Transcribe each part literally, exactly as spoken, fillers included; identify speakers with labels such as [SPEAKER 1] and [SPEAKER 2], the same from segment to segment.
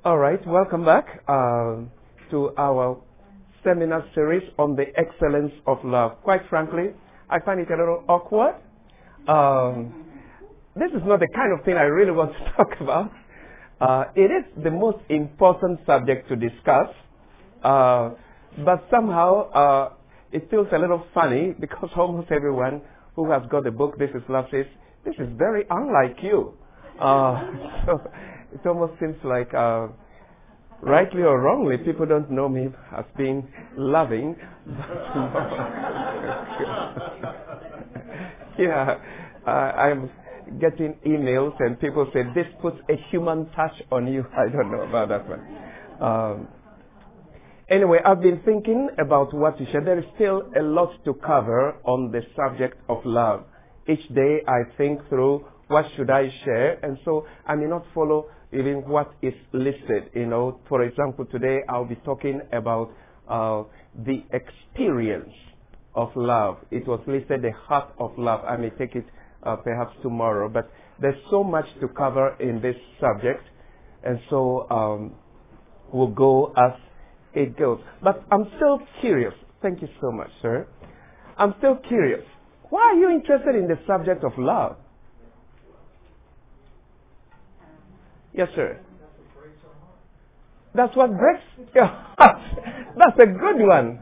[SPEAKER 1] All right, welcome back uh, to our seminar series on the excellence of love. Quite frankly, I find it a little awkward. Um, this is not the kind of thing I really want to talk about. Uh, it is the most important subject to discuss, uh, but somehow uh, it feels a little funny because almost everyone who has got the book, This is Love, says, this is very unlike you. Uh, so it almost seems like, uh, rightly or wrongly, people don't know me as being loving. yeah, uh, I'm getting emails and people say, this puts a human touch on you. I don't know about that one. Um, anyway, I've been thinking about what to share. There is still a lot to cover on the subject of love. Each day I think through what should I share, and so I may not follow even what is listed. You know, for example, today I'll be talking about uh, the experience of love. It was listed the heart of love. I may take it uh, perhaps tomorrow, but there's so much to cover in this subject, and so um, we'll go as it goes. But I'm still curious. Thank you so much, sir. I'm still curious. Why are you interested in the subject of love? Yes, sir. That's what breaks your heart. That's a good one.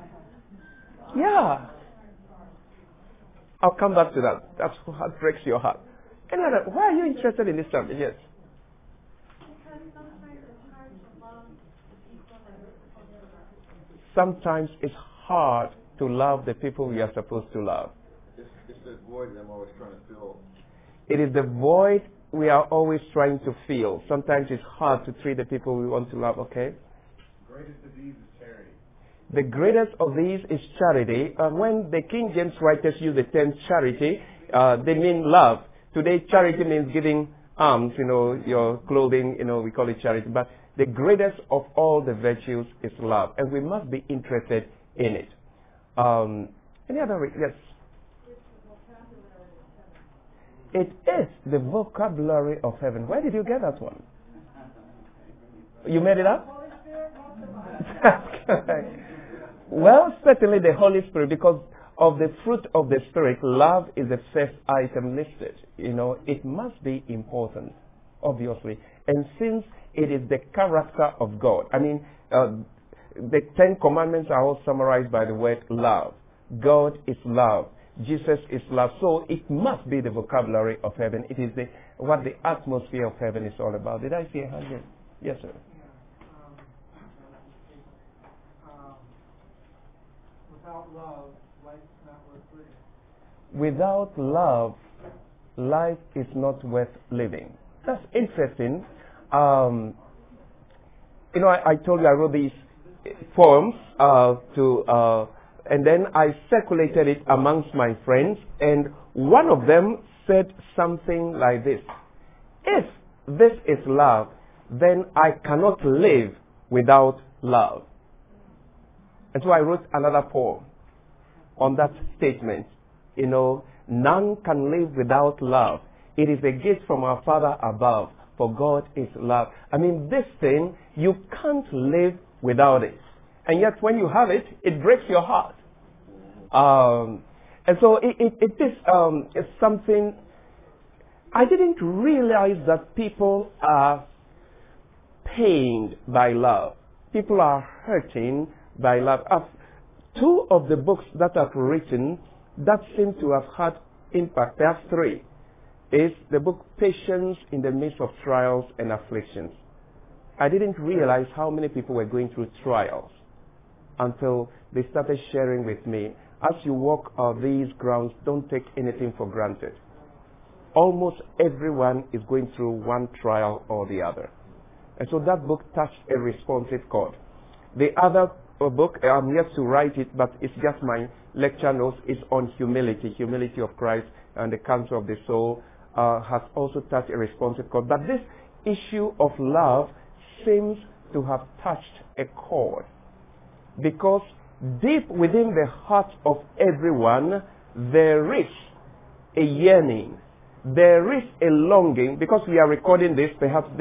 [SPEAKER 1] Yeah. I'll come back to that. That's what breaks your heart. Any other? Why are you interested in this subject? Yes. Sometimes it's hard to love the people we are supposed to love.
[SPEAKER 2] It's, it's the void I'm always trying to fill.
[SPEAKER 1] It is the void we are always trying to feel. Sometimes it's hard to treat the people we want to love, okay?
[SPEAKER 2] Greatest of these is charity.
[SPEAKER 1] The greatest of these is charity. Uh, when the King James writers use the term charity, uh, they mean love. Today, charity means giving alms, you know, your clothing, you know, we call it charity. But the greatest of all the virtues is love. And we must be interested in it. Um, any other? Re- yes? It is the vocabulary of heaven. Where did you get that one? You made it up? Well, certainly the Holy Spirit, because of the fruit of the Spirit, love is the first item listed. You know, it must be important, obviously. And since it is the character of God, I mean, uh, the Ten Commandments are all summarized by the word love. God is love. Jesus is love. So it must be the vocabulary of heaven. It is the what the atmosphere of heaven is all about. Did I see a hand? Yes, sir.
[SPEAKER 3] Without love, life is not worth living.
[SPEAKER 1] Without love, life is not worth living. That's interesting. Um, you know, I, I told you I wrote these poems uh, to, uh, and then I circulated it amongst my friends, and one of them said something like this: if this is love, then I cannot live without love. And so I wrote another poem on that statement. You know, none can live without love. It is a gift from our Father above, for God is love. I mean, this thing, you can't live without it. And yet when you have it, it breaks your heart. Um, and so it, it, it is um, it's something, I didn't realize that people are pained by love. People are hurting by love. Uh, two of the books that I've written that seem to have had impact, perhaps three, is the book Patience in the Midst of Trials and Afflictions. I didn't realize how many people were going through trials until they started sharing with me. As you walk on these grounds, don't take anything for granted. Almost everyone is going through one trial or the other. And so that book touched a responsive chord. The other book, I'm yet to write it, but it's just my lecture notes, is on humility, humility of Christ and the counsel of the soul, uh, has also touched a responsive chord. But this issue of love seems to have touched a chord, because deep within the heart of everyone, there is a yearning, there is a longing, because we are recording this, perhaps this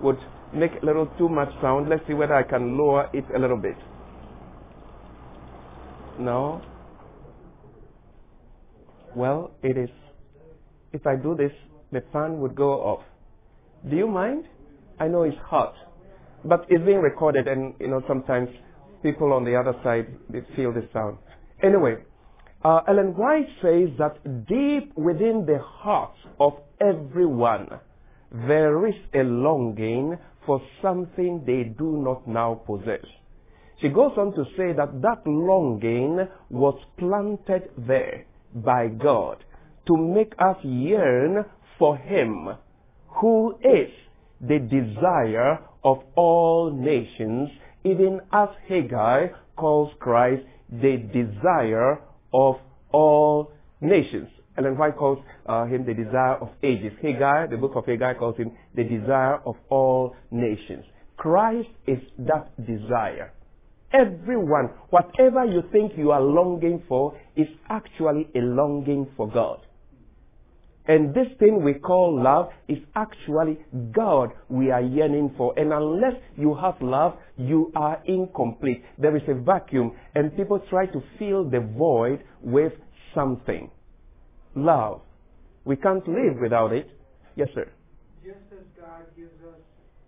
[SPEAKER 1] would make a little too much sound. Let's see whether I can lower it a little bit. No? Well, it is. If I do this, the fan would go off. Do you mind? I know it's hot. But it's being recorded, and, you know, sometimes people on the other side, they feel the sound. Anyway, uh, Ellen White says that deep within the hearts of everyone, there is a longing for something they do not now possess. She goes on to say that that longing was planted there by God to make us yearn for Him, who is the desire of all nations, even as Haggai calls Christ the desire of all nations. Ellen White calls uh, him the desire of ages. Haggai, the book of Haggai, calls him the desire of all nations. Christ is that desire. Everyone, whatever you think you are longing for, is actually a longing for God. And this thing we call love is actually God we are yearning for. And unless you have love, you are incomplete. There is a vacuum, and people try to fill the void with something. Love. We can't live without it. Yes, sir.
[SPEAKER 3] Just as God gives us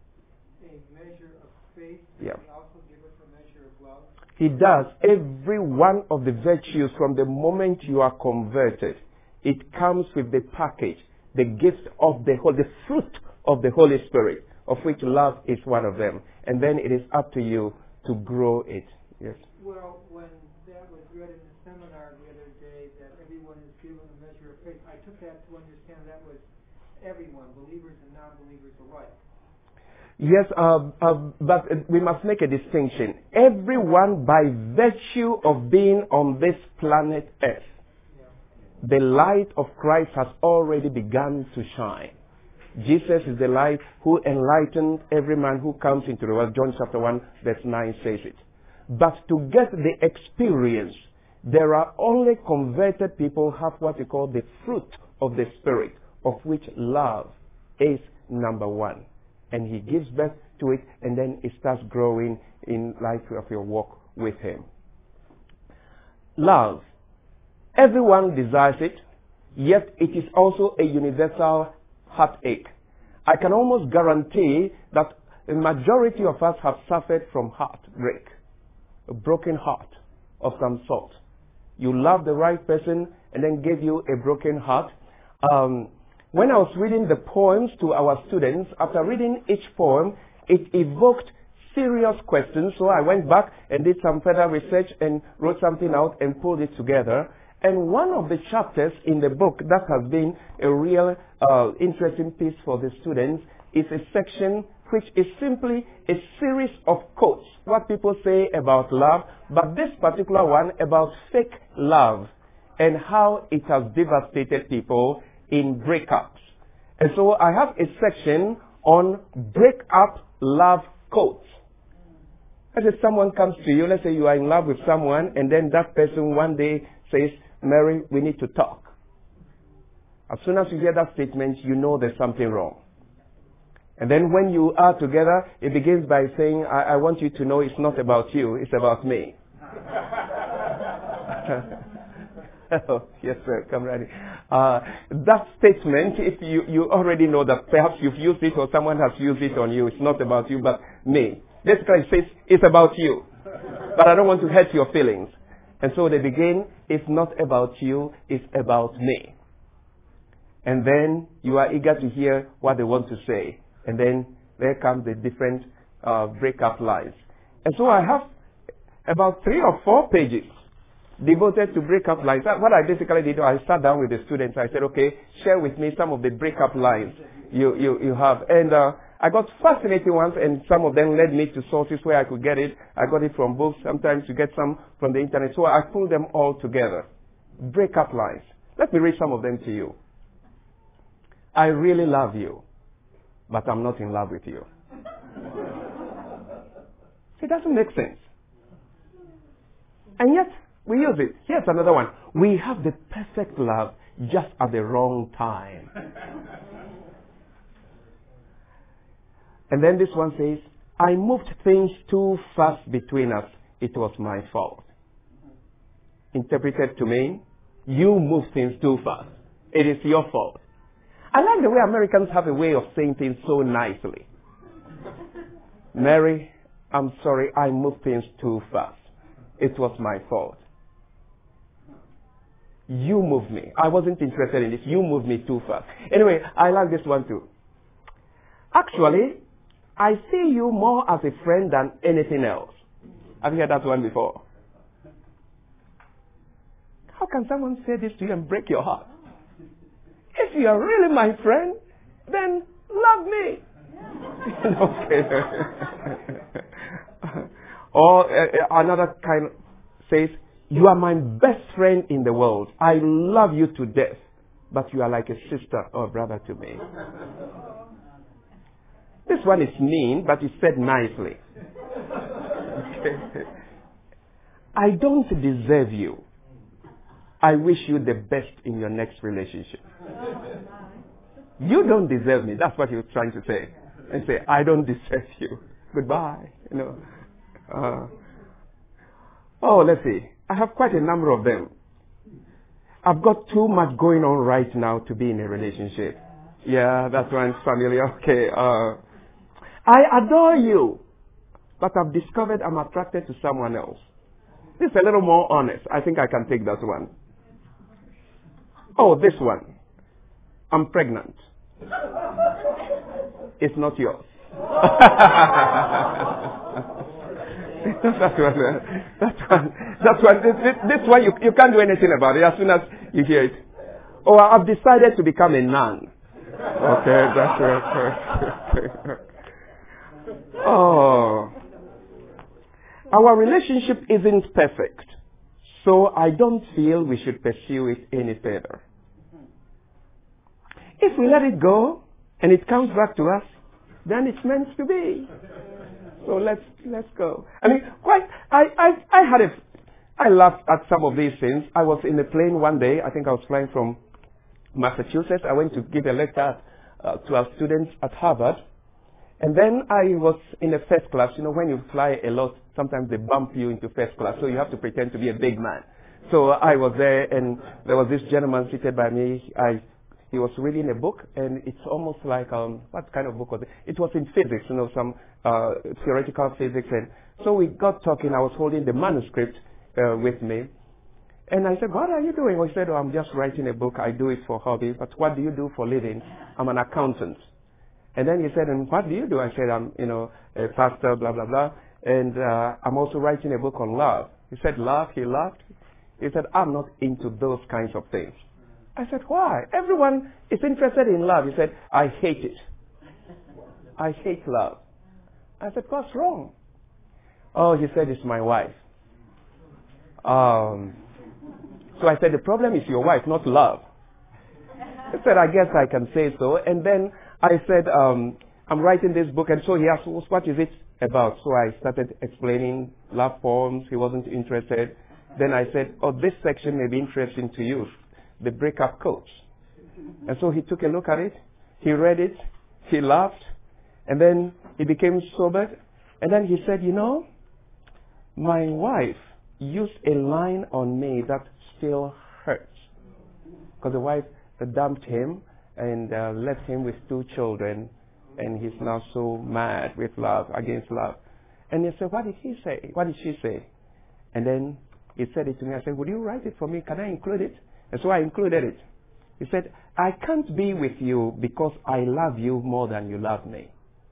[SPEAKER 3] a measure of faith,
[SPEAKER 1] Yeah.
[SPEAKER 3] He also gives us a measure of love.
[SPEAKER 1] He does. Every one of the virtues from the moment you are converted, it comes with the package, the gift of the whole, the fruit of the Holy Spirit, of which love is one of them. And then it is up to you to grow it. Yes.
[SPEAKER 3] Well, when that was read in the seminar the other day, that everyone is given a measure of faith, I took that to understand that was everyone, believers and non-believers alike.
[SPEAKER 1] Yes, uh, uh, but uh, we must make a distinction. Everyone, by virtue of being on this planet Earth, the light of Christ has already begun to shine. Jesus is the light who enlightened every man who comes into the world. John chapter one verse nine says it. But to get the experience, there are only converted people who have what we call the fruit of the Spirit, of which love is number one. And He gives birth to it, and then it starts growing in life of your walk with Him. Love. Everyone desires it, yet it is also a universal heartache. I can almost guarantee that the majority of us have suffered from heartbreak, a broken heart of some sort. You love the right person and then gave you a broken heart. Um, when I was reading the poems to our students, after reading each poem, it evoked serious questions. So I went back and did some further research and wrote something out and pulled it together. And one of the chapters in the book that has been a real uh, interesting piece for the students is a section which is simply a series of quotes, what people say about love, but this particular one about fake love and how it has devastated people in breakups. And so I have a section on breakup love quotes. As if someone comes to you, let's say you are in love with someone, and then that person one day says, Mary, we need to talk. As soon as you hear that statement, you know there's something wrong. And then when you are together, it begins by saying, I, I want you to know it's not about you, it's about me. Oh, yes, sir, come ready. Uh, that statement, if you, you already know that perhaps you've used it or someone has used it on you, it's not about you, but me. Basically, it says, it's about you. But I don't want to hurt your feelings. And so they begin, it's not about you, it's about me. And then you are eager to hear what they want to say. And then there comes the different uh, breakup lines. And so I have about three or four pages devoted to breakup lines. What I basically did, I sat down with the students. I said, okay, share with me some of the breakup lines you, you, you have. And uh, I got fascinating ones, and some of them led me to sources where I could get it. I got it from books. Sometimes you get some from the internet. So I pulled them all together. Breakup lines. Let me read some of them to you. I really love you, but I'm not in love with you. It doesn't make sense. And yet, we use it. Here's another one. We have the perfect love just at the wrong time. And then this one says, I moved things too fast between us. It was my fault. Interpreted to mean, you moved things too fast. It is your fault. I like the way Americans have a way of saying things so nicely. Mary, I'm sorry, I moved things too fast. It was my fault. You moved me. I wasn't interested in this. You moved me too fast. Anyway, I like this one too. Actually, I see you more as a friend than anything else. Have you heard that one before? How can someone say this to you and break your heart? If you are really my friend, then love me. Okay. Or uh, another kind says, you are my best friend in the world. I love you to death, but you are like a sister or brother to me. This one is mean, but it's said nicely. Okay. I don't deserve you. I wish you the best in your next relationship. You don't deserve me. That's what he was trying to say. And say, I don't deserve you. Goodbye. You know. Uh, oh, let's see. I have quite a number of them. I've got too much going on right now to be in a relationship. Yeah, that one's familiar. Okay. Uh, I adore you, but I've discovered I'm attracted to someone else. This is a little more honest. I think I can take that one. Oh, this one. I'm pregnant. It's not yours. That's one. That's one. That's one. This, this, this one, you, you can't do anything about it as soon as you hear it. Oh, I've decided to become a nun. Okay, that's right. Oh. Our relationship isn't perfect, so I don't feel we should pursue it any further. If we let it go and it comes back to us, then it's meant to be. So let's let's go. I mean, quite. I I I had a. I laughed at some of these things. I was in a plane one day. I think I was flying from Massachusetts. I went to give a lecture uh, to our students at Harvard, and then I was in a first class. You know, when you fly a lot, sometimes they bump you into first class, so you have to pretend to be a big man. So I was there, and there was this gentleman seated by me. I. He was reading a book, and it's almost like, um, what kind of book was it? It was in physics, you know, some uh, theoretical physics. And so we got talking. I was holding the manuscript uh, with me. And I said, what are you doing? He said, oh, I'm just writing a book. I do it for hobby. But what do you do for living? I'm an accountant. And then he said, and what do you do? I said, I'm, you know, a pastor, blah, blah, blah. And uh, I'm also writing a book on love. He said, love? He laughed. He said, I'm not into those kinds of things. I said, why? Everyone is interested in love. He said, I hate it. I hate love. I said, what's wrong? Oh, he said, it's my wife. Um, so I said, the problem is your wife, not love. He said, I guess I can say so. And then I said, um, I'm writing this book. And so he asked, what is it about? So I started explaining love poems. He wasn't interested. Then I said, oh, this section may be interesting to you. The breakup coach. And so he took a look at it. He read it. He laughed. And then he became sobered. And then he said, you know, my wife used a line on me that still hurts. Because the wife dumped him and uh, left him with two children. And he's now so mad with love, against love. And he said, what did he say? What did she say? And then he said it to me. I said, would you write it for me? Can I include it? And so I included it. He said, I can't be with you because I love you more than you love me.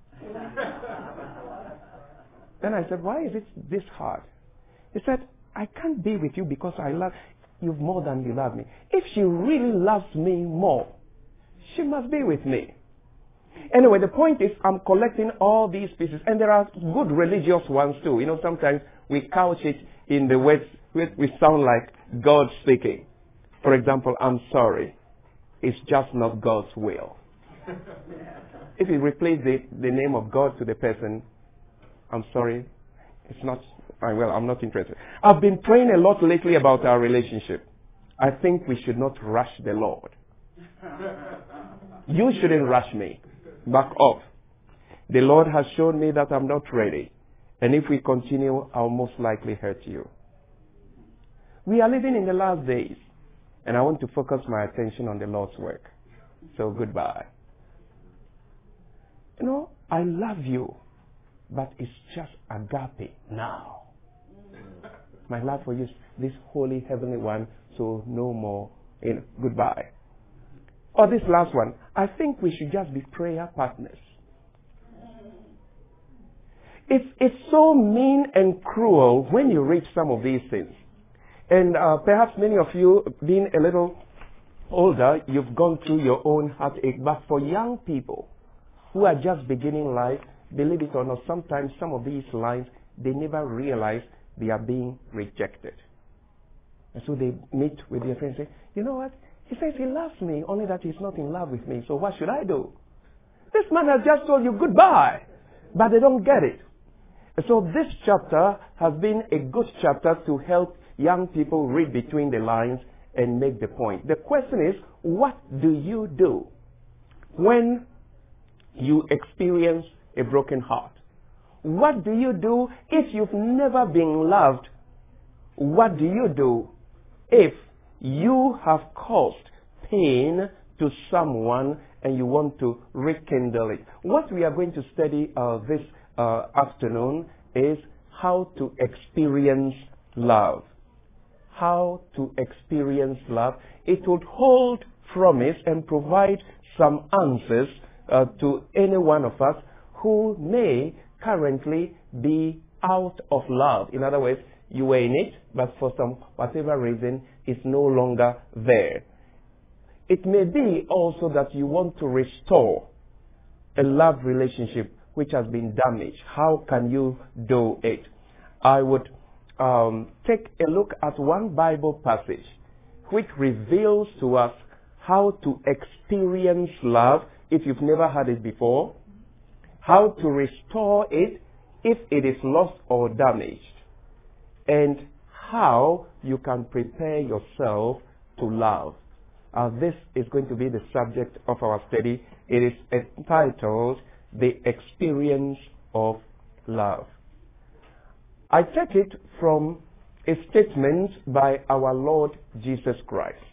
[SPEAKER 1] Then I said, why is it this hard? He said, I can't be with you because I love you more than you love me. If she really loves me more, she must be with me. Anyway, the point is I'm collecting all these pieces. And there are good religious ones too. You know, sometimes we couch it in the words we sound like God speaking. For example, I'm sorry. It's just not God's will. If you replace the, the name of God to the person, I'm sorry, it's not, well, I'm not interested. I've been praying a lot lately about our relationship. I think we should not rush the Lord. You shouldn't rush me. Back off. The Lord has shown me that I'm not ready. And if we continue, I'll most likely hurt you. We are living in the last days. And I want to focus my attention on the Lord's work. So goodbye. You know, I love you. But it's just agape now. My love for you is this holy heavenly one. So no more. You know, goodbye. Or this last one. I think we should just be prayer partners. It's, it's so mean and cruel when you read some of these things. And uh, perhaps many of you, being a little older, you've gone through your own heartache. But for young people who are just beginning life, believe it or not, sometimes some of these lines, they never realize they are being rejected. And so they meet with their friends and say, you know what? He says he loves me, only that he's not in love with me. So what should I do? This man has just told you goodbye. But they don't get it. So this chapter has been a good chapter to help young people read between the lines and make the point. The question is, what do you do when you experience a broken heart? What do you do if you've never been loved? What do you do if you have caused pain to someone and you want to rekindle it? What we are going to study uh, this Uh, afternoon is how to experience love. How to experience love. It would hold promise and provide some answers uh, to any one of us who may currently be out of love. In other words, you were in it, but for some whatever reason, it's no longer there. It may be also that you want to restore a love relationship which has been damaged. How can you do it? I would um, take a look at one Bible passage which reveals to us how to experience love if you've never had it before, how to restore it if it is lost or damaged, and how you can prepare yourself to love. Uh, this is going to be the subject of our study. It is entitled The Experience of Love. I take it from a statement by our Lord Jesus Christ.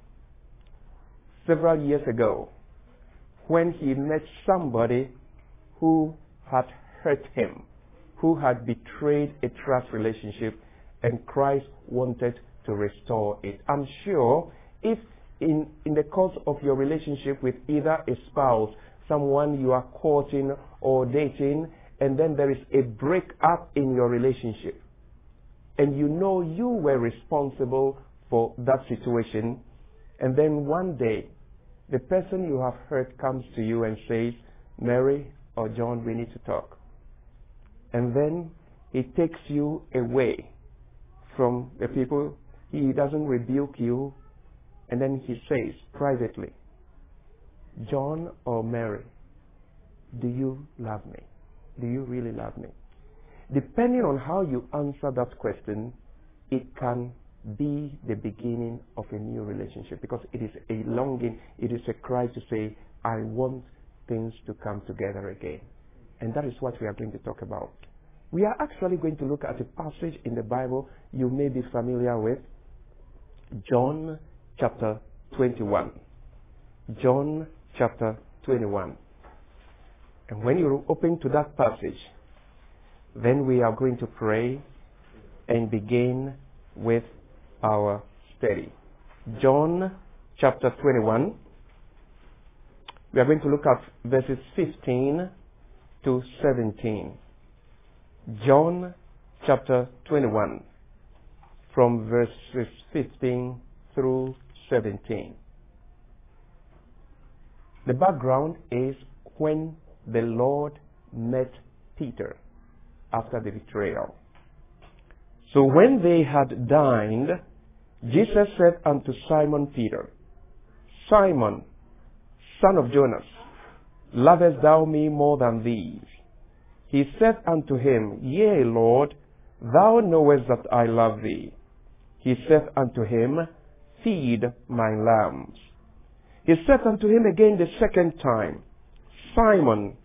[SPEAKER 1] Several years ago, when he met somebody who had hurt him, who had betrayed a trust relationship, and Christ wanted to restore it. I'm sure if in, in the course of your relationship with either a spouse, someone you are courting or dating, and then there is a break up in your relationship, and you know you were responsible for that situation, and then one day the person you have hurt comes to you and says, Mary or John, we need to talk. And then he takes you away from the people. He doesn't rebuke you, and then he says privately, John or Mary, do you love me? Do you really love me? Depending on how you answer that question, it can be the beginning of a new relationship, because it is a longing, it is a cry to say, I want things to come together again. And that is what we are going to talk about. We are actually going to look at a passage in the Bible you may be familiar with, John chapter twenty-one. John chapter twenty-one. And when you open to that passage, then we are going to pray and begin with our study. John chapter twenty-one. We are going to look at verses fifteen to seventeen. John chapter twenty-one, from verses fifteen through seventeen. The background is when the Lord met Peter after the betrayal. So when they had dined, Jesus said unto Simon Peter, Simon, son of Jonas, lovest thou me more than these? He said unto him, Yea, Lord, thou knowest that I love thee. He said unto him, Feed my lambs. He said unto him again the second time, Simon,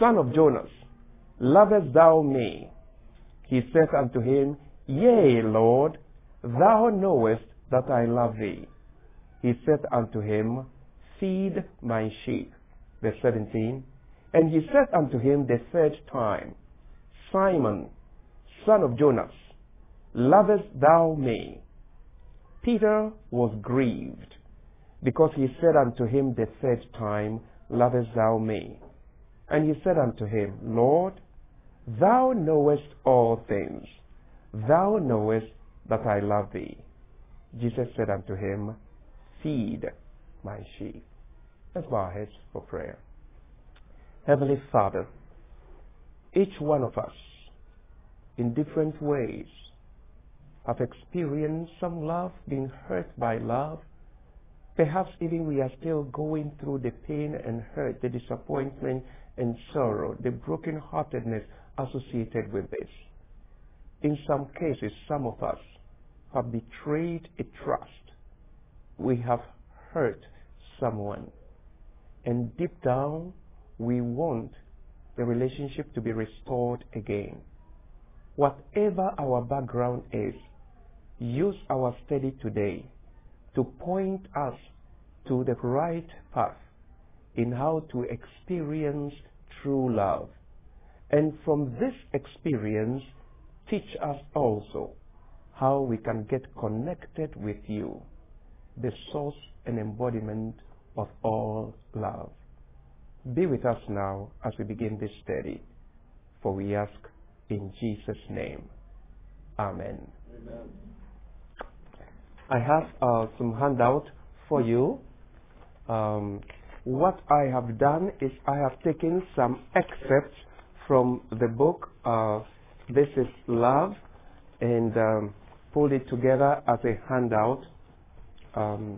[SPEAKER 1] son of Jonas, lovest thou me? He saith unto him, Yea, Lord, thou knowest that I love thee. He saith unto him, Feed my sheep. Verse seventeen. And he said unto him the third time, Simon, son of Jonas, lovest thou me? Peter was grieved, because he said unto him the third time, Lovest thou me? And he said unto him, Lord, thou knowest all things. Thou knowest that I love thee. Jesus said unto him, Feed my sheep. Let's bow our heads for prayer. Heavenly Father, each one of us, in different ways, have experienced some love, been hurt by love. Perhaps even we are still going through the pain and hurt, the disappointment and sorrow, the brokenheartedness associated with this. In some cases, some of us have betrayed a trust. We have hurt someone. And deep down, we want the relationship to be restored again. Whatever our background is, use our study today to point us to the right path in how to experience true love. And from this experience, teach us also how we can get connected with you, the source and embodiment of all love. Be with us now as we begin this study, for we ask in Jesus' name. Amen.
[SPEAKER 2] Amen.
[SPEAKER 1] I have uh, some handout for you. Um, what I have done is I have taken some excerpts from the book, uh, This is Love, and um, pulled it together as a handout. Um,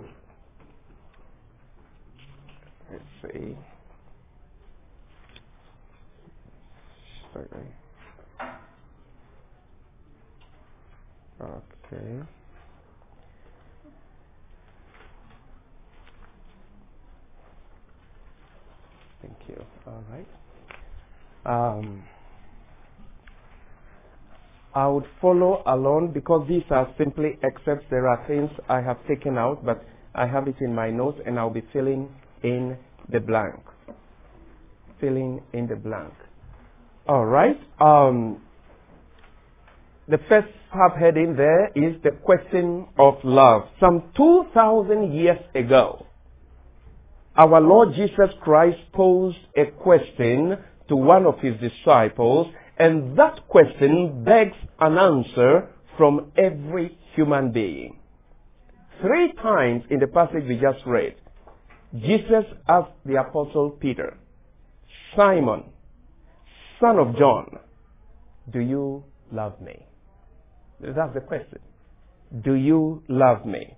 [SPEAKER 1] let's see. Sorry. Okay. Thank you. All right. Um, I would follow along because these are simply excerpts. There are things I have taken out, but I have it in my notes, and I'll be filling in the blank. Filling in the blank. All right. Um, the first subheading there is the question of love. Some two thousand years ago, our Lord Jesus Christ posed a question to one of his disciples, and that question begs an answer from every human being. Three times in the passage we just read, Jesus asked the Apostle Peter, Simon, son of John, do you love me? That's the question. Do you love me?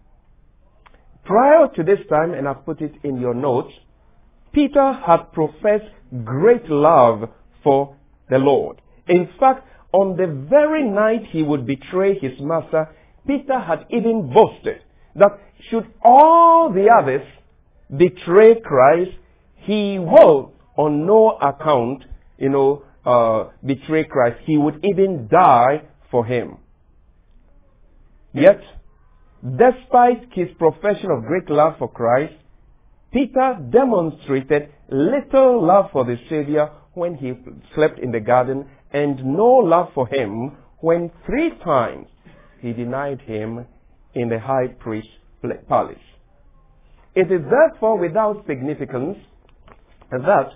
[SPEAKER 1] Prior to this time, and I've put it in your notes, Peter had professed great love for the Lord. In fact, on the very night he would betray his master, Peter had even boasted that should all the others betray Christ, he will on no account, you know, uh, betray Christ. He would even die for him. Yet, despite his profession of great love for Christ, Peter demonstrated little love for the Savior when he slept in the garden, and no love for him when three times he denied him in the high priest's palace. It is therefore without significance that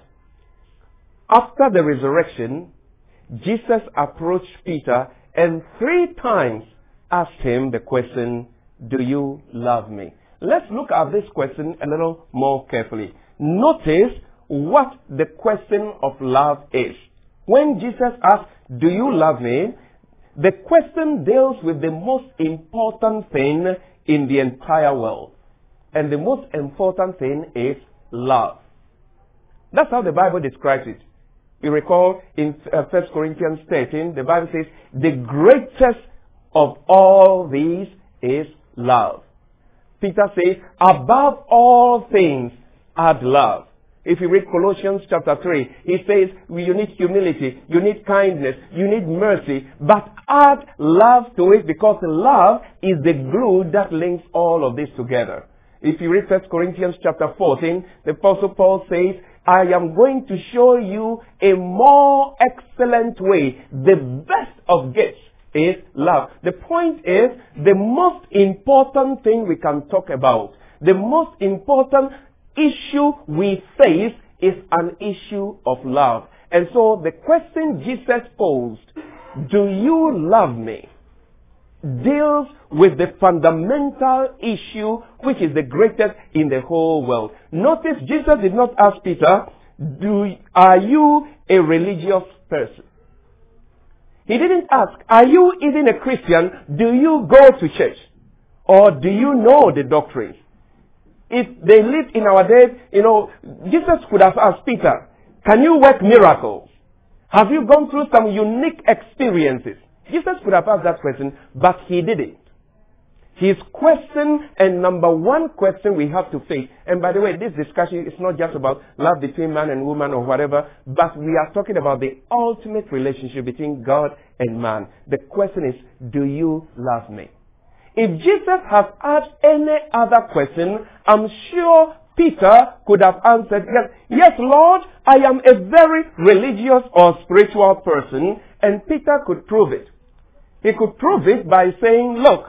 [SPEAKER 1] after the resurrection, Jesus approached Peter and three times asked him the question, do you love me? Let's look at this question a little more carefully. Notice what the question of love is. When Jesus asks, do you love me? The question deals with the most important thing in the entire world. And the most important thing is love. That's how the Bible describes it. You recall in uh, First Corinthians thirteen, the Bible says, the greatest of all these is love. Peter says, above all things, add love. If you read Colossians chapter three, he says you need humility, you need kindness, you need mercy, but add love to it because love is the glue that links all of this together. If you read First Corinthians chapter fourteen, the Apostle Paul says, I am going to show you a more excellent way. The best of gifts is love. The point is, the most important thing we can talk about, the most important issue we face is an issue of love. And so the question Jesus posed, do you love me, deals with the fundamental issue which is the greatest in the whole world. Notice Jesus did not ask Peter, do, are you a religious person? He didn't ask, are you even a Christian? Do you go to church? Or do you know the doctrines? If they lived in our days, you know, Jesus could have asked Peter, can you work miracles? Have you gone through some unique experiences? Jesus could have asked that question, but he didn't. His question and number one question we have to face, and by the way, this discussion is not just about love between man and woman or whatever, but we are talking about the ultimate relationship between God and man. The question is, do you love me? If Jesus had asked any other question, I'm sure Peter could have answered, yes, yes, Lord, I am a very religious or spiritual person, and Peter could prove it. He could prove it by saying, look,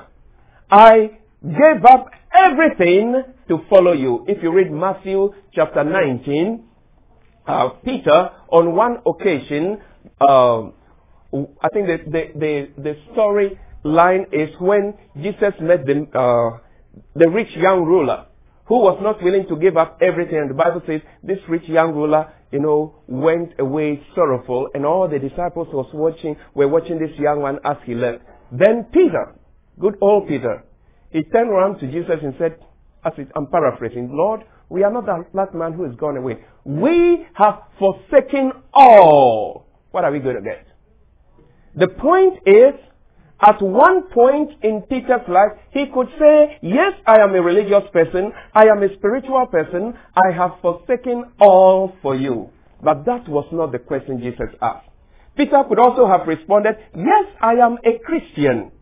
[SPEAKER 1] I gave up everything to follow you. If you read Matthew chapter nineteen, uh, Peter, on one occasion, uh, I think the, the, the, the story line is when Jesus met the, uh, the rich young ruler who was not willing to give up everything. And the Bible says this rich young ruler, you know, went away sorrowful, and all the disciples was watching, were watching this young man as he left. Then Peter, good old Peter, he turned around to Jesus and said, as it, I'm paraphrasing, Lord, we are not that, that man who has gone away. We have forsaken all. What are we going to get? The point is, at one point in Peter's life, he could say, yes, I am a religious person. I am a spiritual person. I have forsaken all for you. But that was not the question Jesus asked. Peter could also have responded, yes, I am a Christian.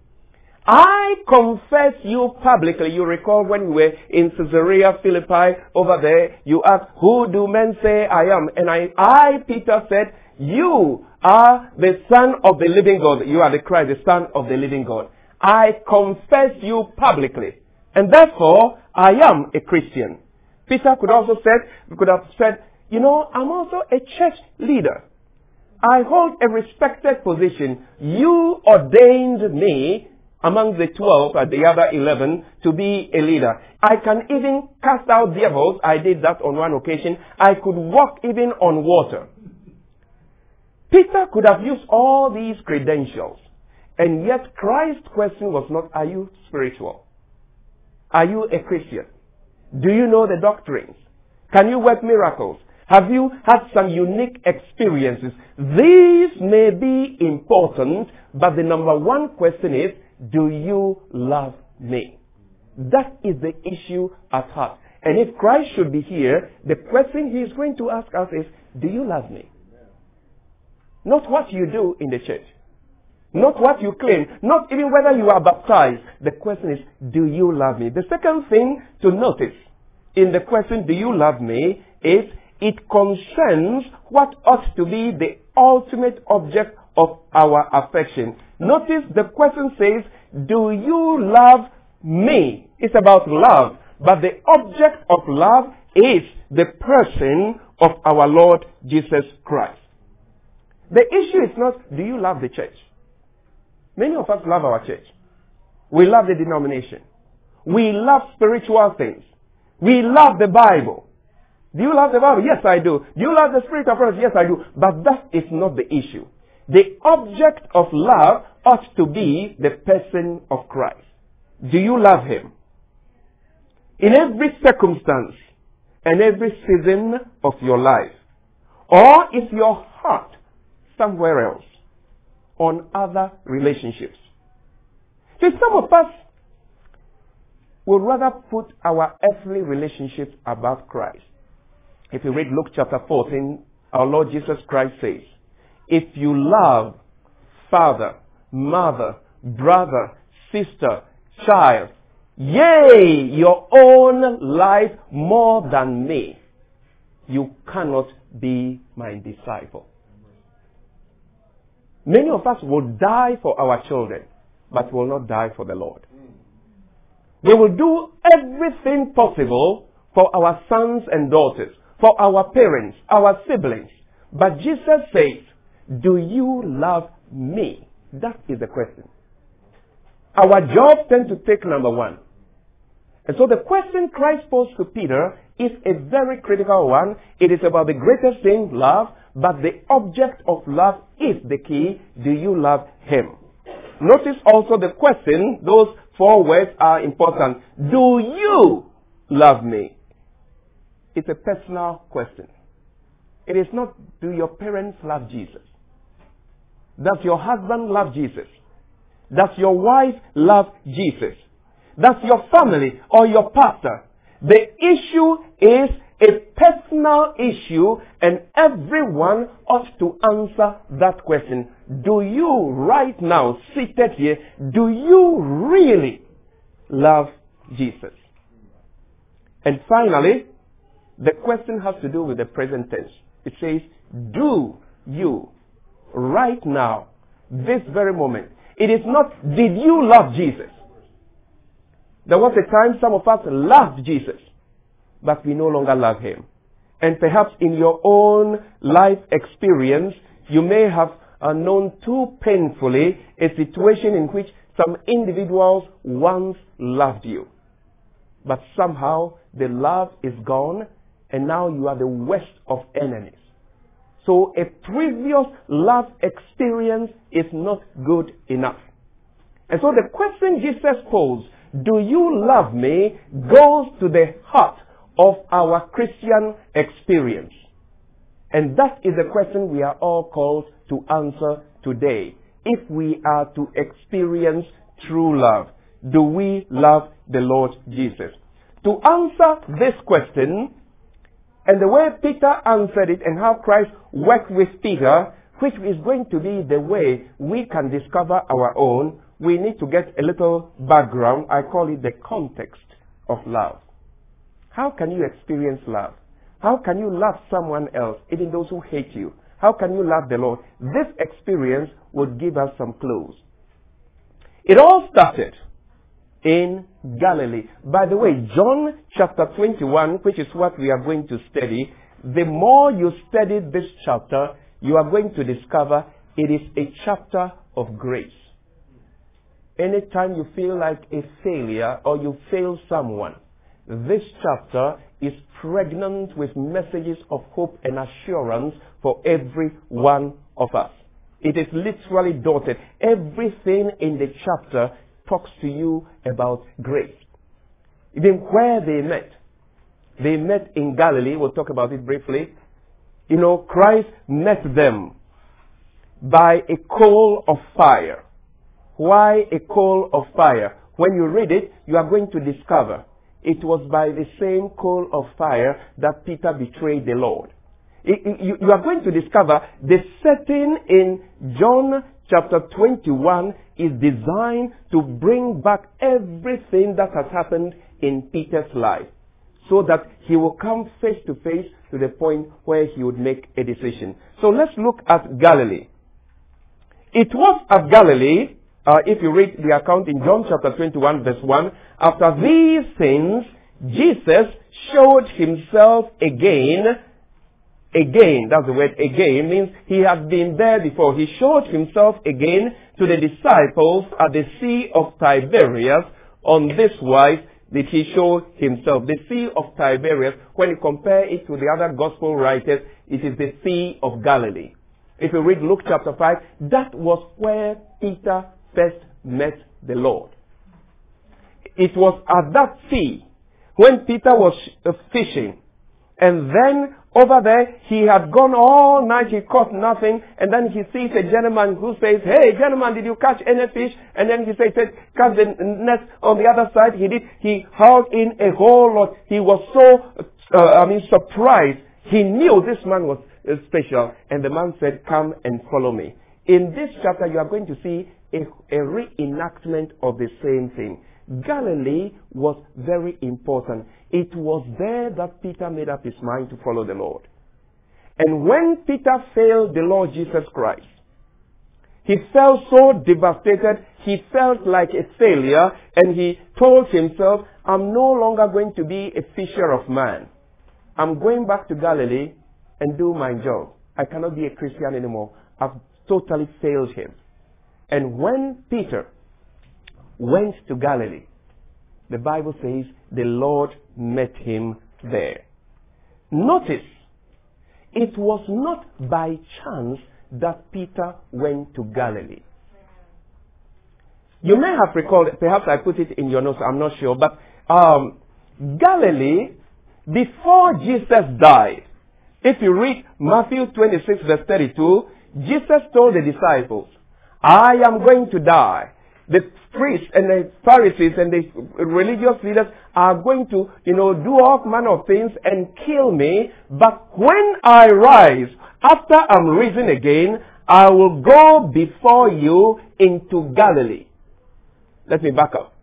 [SPEAKER 1] I confess you publicly. You recall when we were in Caesarea Philippi over there, you asked, who do men say I am? And I, I, Peter said, you are the Son of the living God. You are the Christ, the Son of the living God. I confess you publicly. And therefore, I am a Christian. Peter could also said, could have said, you know, I'm also a church leader. I hold a respected position. You ordained me among the twelve and the other eleven to be a leader. I can even cast out devils. I did that on one occasion. I could walk even on water. Peter could have used all these credentials. And yet Christ's question was not, are you spiritual? Are you a Christian? Do you know the doctrines? Can you work miracles? Have you had some unique experiences? These may be important, but the number one question is, do you love me? That is the issue at heart. And if Christ should be here, the question he is going to ask us is, do you love me? Not what you do in the church. Not what you claim. Not even whether you are baptized. The question is, do you love me? The second thing to notice in the question, do you love me, is it concerns what ought to be the ultimate object of our affection. Notice the question says, do you love me? It's about love. But the object of love is the person of our Lord Jesus Christ. The issue is not, do you love the church? Many of us love our church. We love the denomination. We love spiritual things. We love the Bible. Do you love the Bible? Yes, I do. Do you love the Spirit of God? Yes, I do. But that is not the issue. The object of love ought to be the person of Christ. Do you love him? In every circumstance and every season of your life? Or is your heart somewhere else on other relationships? See, some of us would rather put our earthly relationships above Christ. If you read Luke chapter fourteen, our Lord Jesus Christ says, if you love father, mother, brother, sister, child, yea, your own life more than me, you cannot be my disciple. Many of us will die for our children, but will not die for the Lord. We will do everything possible for our sons and daughters, for our parents, our siblings. But Jesus says, do you love me? That is the question. Our jobs tend to take number one. And so the question Christ posed to Peter is a very critical one. It is about the greatest thing, love, but the object of love is the key. Do you love him? Notice also the question, those four words are important. Do you love me? It's a personal question. It is not, do your parents love Jesus? Does your husband love Jesus? Does your wife love Jesus? Does your family or your pastor? The issue is a personal issue, and everyone ought to answer that question. Do you right now, seated here, do you really love Jesus? And finally, the question has to do with the present tense. It says, do you right now, this very moment? It is not, did you love Jesus? There was a time some of us loved Jesus, but we no longer love him. And perhaps in your own life experience, you may have uh, known too painfully a situation in which some individuals once loved you. But somehow the love is gone, and now you are the worst of enemies. So a previous love experience is not good enough. And so the question Jesus posed, do you love me, goes to the heart of our Christian experience. And that is the question we are all called to answer today. If we are to experience true love, do we love the Lord Jesus? To answer this question, and the way Peter answered it and how Christ worked with Peter, which is going to be the way we can discover our own, we need to get a little background. I call it the context of love. How can you experience love? How can you love someone else, even those who hate you? How can you love the Lord? This experience would give us some clues. It all started in Galilee. By the way, John chapter twenty-one, which is what we are going to study, the more you study this chapter, you are going to discover it is a chapter of grace. Anytime you feel like a failure or you fail someone, this chapter is pregnant with messages of hope and assurance for every one of us. It is literally dotted. Everything in the chapter talks to you about grace. Even where they met. They met in Galilee. We'll talk about it briefly. You know, Christ met them by a coal of fire. Why a coal of fire? When you read it, you are going to discover it was by the same coal of fire that Peter betrayed the Lord. It, it, you, you are going to discover the setting in John chapter twenty-one is designed to bring back everything that has happened in Peter's life, so that he will come face to face to the point where he would make a decision. So let's look at Galilee. It was at Galilee, uh, if you read the account in John chapter twenty-one verse one, after these things, Jesus showed himself again. Again, that's the word again, means he had been there before. He showed himself again to the disciples at the Sea of Tiberias. On this wise did he show himself. The Sea of Tiberias, when you compare it to the other gospel writers, it is the Sea of Galilee. If you read Luke chapter five, that was where Peter first met the Lord. It was at that sea when Peter was fishing, and then over there, he had gone all night, he caught nothing, and then he sees a gentleman who says, hey, gentleman, did you catch any fish? And then he said, catch the net on the other side. He did. He hauled in a whole lot. He was so, uh, I mean, surprised. He knew this man was uh, special, and the man said, come and follow me. In this chapter, you are going to see a, a reenactment of the same thing. Galilee was very important. It was there that Peter made up his mind to follow the Lord. And when Peter failed the Lord Jesus Christ, he felt so devastated, he felt like a failure, and he told himself, I'm no longer going to be a fisher of man. I'm going back to Galilee and do my job. I cannot be a Christian anymore. I've totally failed him. And when Peter went to Galilee, the Bible says the Lord met him there. Notice, it was not by chance that Peter went to Galilee. You may have recalled, perhaps I put it in your notes, I'm not sure, but um, Galilee, before Jesus died, if you read Matthew twenty-six verse thirty-two, Jesus told the disciples, I am going to die. The priests and the Pharisees and the religious leaders are going to, you know, do all manner of things and kill me. But when I rise, after I'm risen again, I will go before you into Galilee. Let me back up.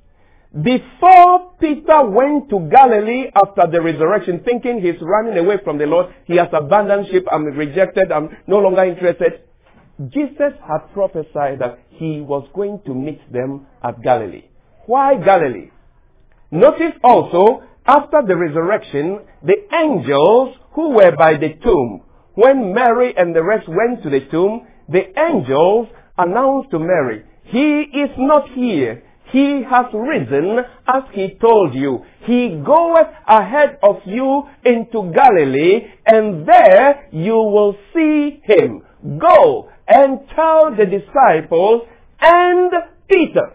[SPEAKER 1] Before Peter went to Galilee after the resurrection, thinking he's running away from the Lord, he has abandoned ship, I'm rejected, I'm no longer interested. Jesus had prophesied that he was going to meet them at Galilee. Why Galilee? Notice also, after the resurrection, the angels who were by the tomb, when Mary and the rest went to the tomb, the angels announced to Mary, he is not here. He has risen as he told you. He goeth ahead of you into Galilee, and there you will see him. Go and tell the disciples and Peter.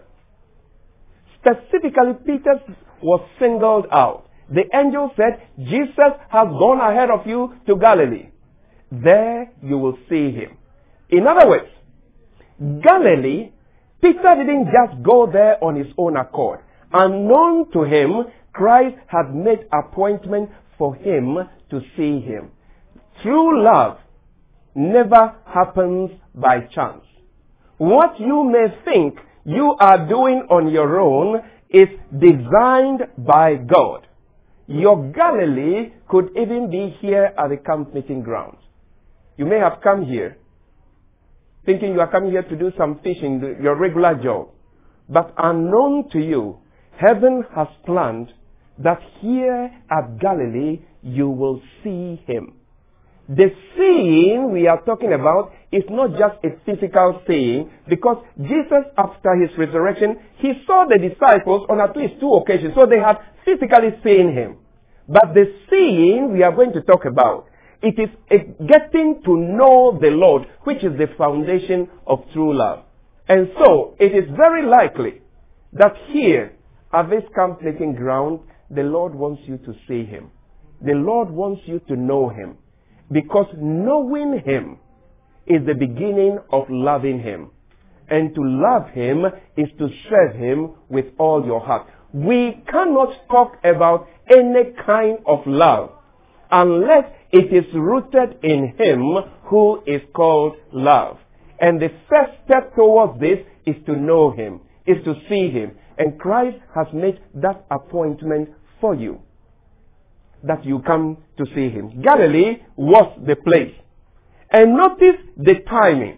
[SPEAKER 1] Specifically, Peter was singled out. The angel said, Jesus has gone ahead of you to Galilee. There you will see him. In other words, Galilee, Peter didn't just go there on his own accord. Unknown to him, Christ had made appointment for him to see him. True love never happens by chance. What you may think you are doing on your own is designed by God. Your Galilee could even be here at the camp meeting grounds. You may have come here thinking you are coming here to do some fishing, your regular job. But unknown to you, heaven has planned that here at Galilee you will see him. The seeing we are talking about is not just a physical seeing, because Jesus, after his resurrection, he saw the disciples on at least two occasions, so they had physically seen him. But the seeing we are going to talk about, it is a getting to know the Lord, which is the foundation of true love. And so, it is very likely that here, at this camp meeting ground, the Lord wants you to see him. The Lord wants you to know him. Because knowing him is the beginning of loving him. And to love him is to serve him with all your heart. We cannot talk about any kind of love unless it is rooted in him who is called love. And the first step towards this is to know him, is to see him. And Christ has made that appointment for you, that you come to see him. Galilee was the place. And notice the timing.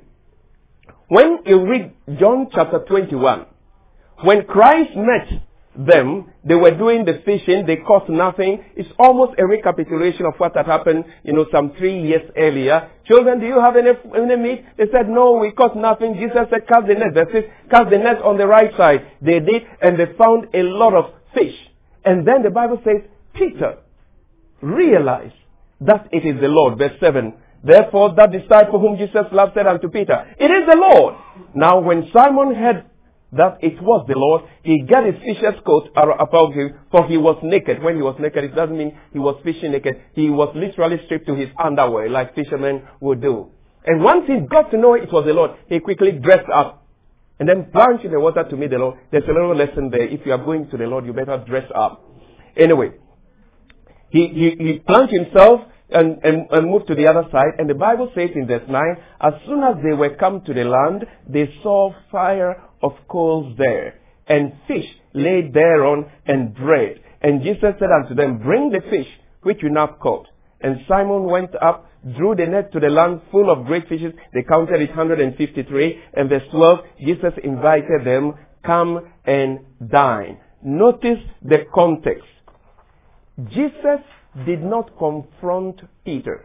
[SPEAKER 1] When you read John chapter twenty-one, when Christ met them, they were doing the fishing, they caught nothing. It's almost a recapitulation of what had happened, you know, some three years earlier. Children, do you have any, any meat? They said, no, we caught nothing. Jesus said, cast the net. They said, cast the net on the right side. They did, and they found a lot of fish. And then the Bible says, Peter realized that it is the Lord. Verse seven. Therefore, that disciple whom Jesus loved said unto Peter, it is the Lord. Now, when Simon heard that it was the Lord, he got his fisher's coat about him, for he was naked. When he was naked, it doesn't mean he was fishing naked. He was literally stripped to his underwear, like fishermen would do. And once he got to know it was the Lord, he quickly dressed up and then plunged in the water to meet the Lord. There's a little lesson there. If you are going to the Lord, you better dress up. Anyway, he, he, he plunged himself and, and, and moved to the other side. And the Bible says in verse nine, as soon as they were come to the land, they saw fire of coals there, and fish laid thereon, and bread. And Jesus said unto them, bring the fish which you now caught. And Simon went up, drew the net to the land full of great fishes. They counted it one hundred fifty-three. And verse twelve, Jesus invited them, come and dine. Notice the context. Jesus did not confront Peter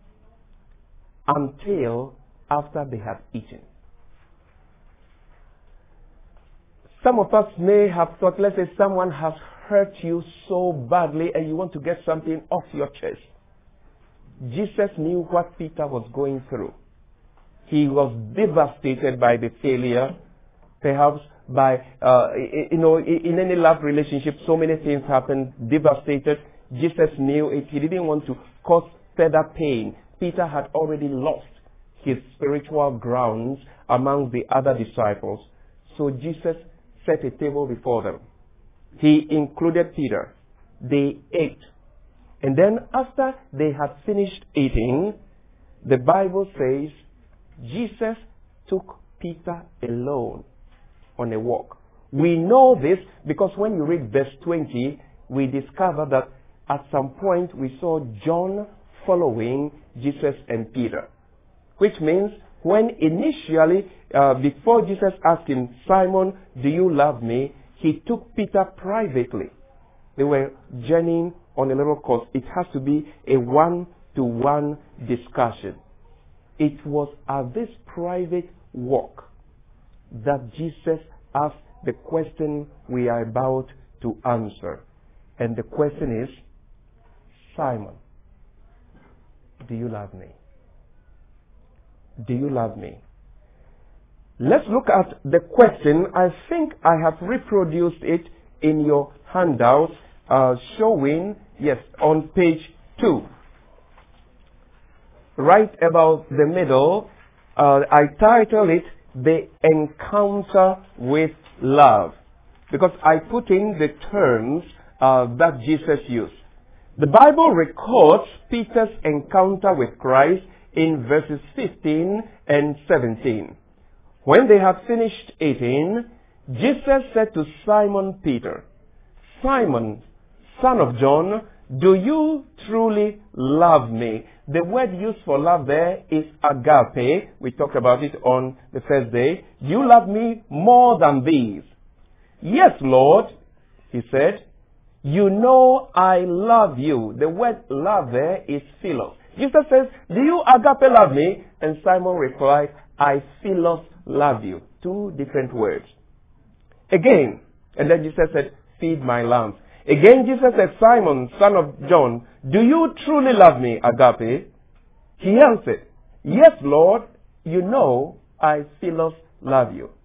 [SPEAKER 1] until after they had eaten. Some of us may have thought, let's say someone has hurt you so badly and you want to get something off your chest. Jesus knew what Peter was going through. He was devastated by the failure, perhaps by, uh, you know, in any love relationship, so many things happen, devastated. Jesus knew it. He didn't want to cause further pain. Peter had already lost his spiritual grounds among the other disciples. So Jesus set a table before them. He included Peter. They ate. And then after they had finished eating, the Bible says Jesus took Peter alone on a walk. We know this because when you read verse twenty, we discover that at some point we saw John following Jesus and Peter. Which means when initially, uh, before Jesus asked him, Simon, do you love me? He took Peter privately. They were journeying on a little course. It has to be a one-to-one discussion. It was at this private walk that Jesus asked the question we are about to answer. And the question is, Simon, do you love me? Do you love me? Let's look at the question. I think I have reproduced it in your handout, uh, showing, yes, on page two. Right about the middle, uh, I title it, The Encounter with Love. Because I put in the terms uh, that Jesus used. The Bible records Peter's encounter with Christ in verses fifteen and seventeen. When they had finished eating, Jesus said to Simon Peter, Simon, son of John, do you truly love me? The word used for love there is agape. We talked about it on the first day. You love me more than these. Yes, Lord, he said. You know I love you. The word love there is philos. Jesus says, do you agape love me? And Simon replied, I philos love you. Two different words. Again, and then Jesus said, feed my lambs. Again, Jesus said, Simon, son of John, do you truly love me, agape? He answered, yes, Lord, you know I philos love you.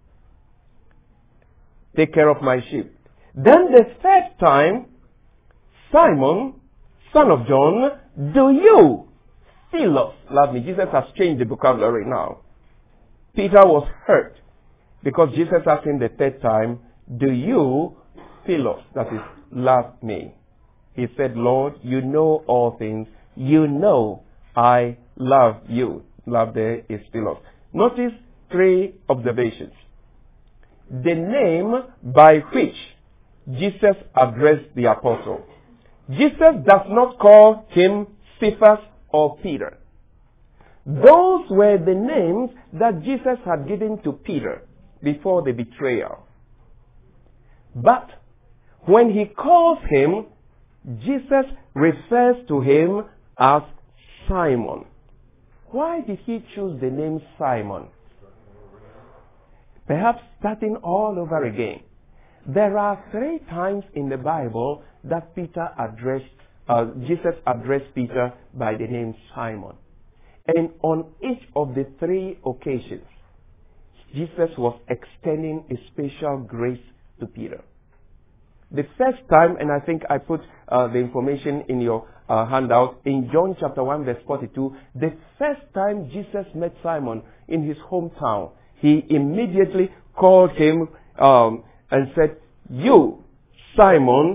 [SPEAKER 1] Take care of my sheep. Then the third time, Simon, son of John, do you philos love me? Jesus has changed the vocabulary now. Peter was hurt because Jesus asked him the third time, do you philos, that is, love me? He said, Lord, you know all things. You know I love you. Love there is philos. Notice three observations. The name by which Jesus addressed the apostle. Jesus does not call him Cephas or Peter. Those were the names that Jesus had given to Peter before the betrayal. But when he calls him, Jesus refers to him as Simon. Why did he choose the name Simon? Perhaps starting all over again. There are three times in the Bible that Peter addressed, uh, Jesus addressed Peter by the name Simon. And on each of the three occasions, Jesus was extending a special grace to Peter. The first time, and I think I put uh, the information in your uh, handout, in John chapter one verse forty-two, the first time Jesus met Simon in his hometown, he immediately called him um, and said, you, Simon,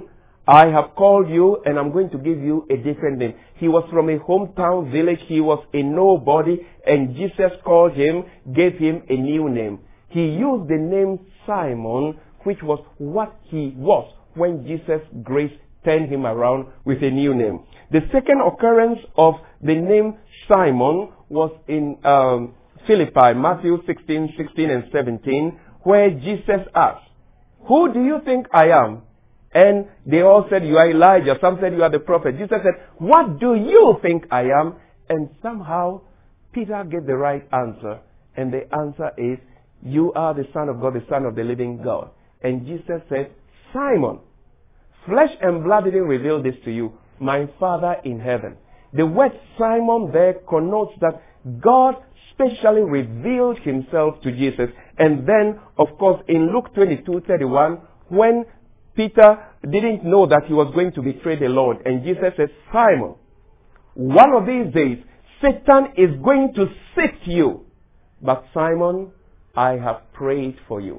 [SPEAKER 1] I have called you and I'm going to give you a different name. He was from a hometown village. He was a nobody, and Jesus called him, gave him a new name. He used the name Simon, which was what he was when Jesus' grace turned him around with a new name. The second occurrence of the name Simon was in um, Philippi, Matthew sixteen, sixteen and seventeen, where Jesus asked, "Who do you think I am?" And they all said, "You are Elijah." Some said, "You are the prophet." Jesus said, "What do you think I am?" And somehow Peter gave the right answer. And the answer is, "You are the Son of God, the Son of the living God." And Jesus said, "Simon, flesh and blood didn't reveal this to you, my Father in heaven." The word Simon there connotes that God specially revealed himself to Jesus. And then, of course, in Luke twenty-two, thirty-one, when Peter didn't know that he was going to betray the Lord, and Jesus said, "Simon, one of these days, Satan is going to sift you. But Simon, I have prayed for you.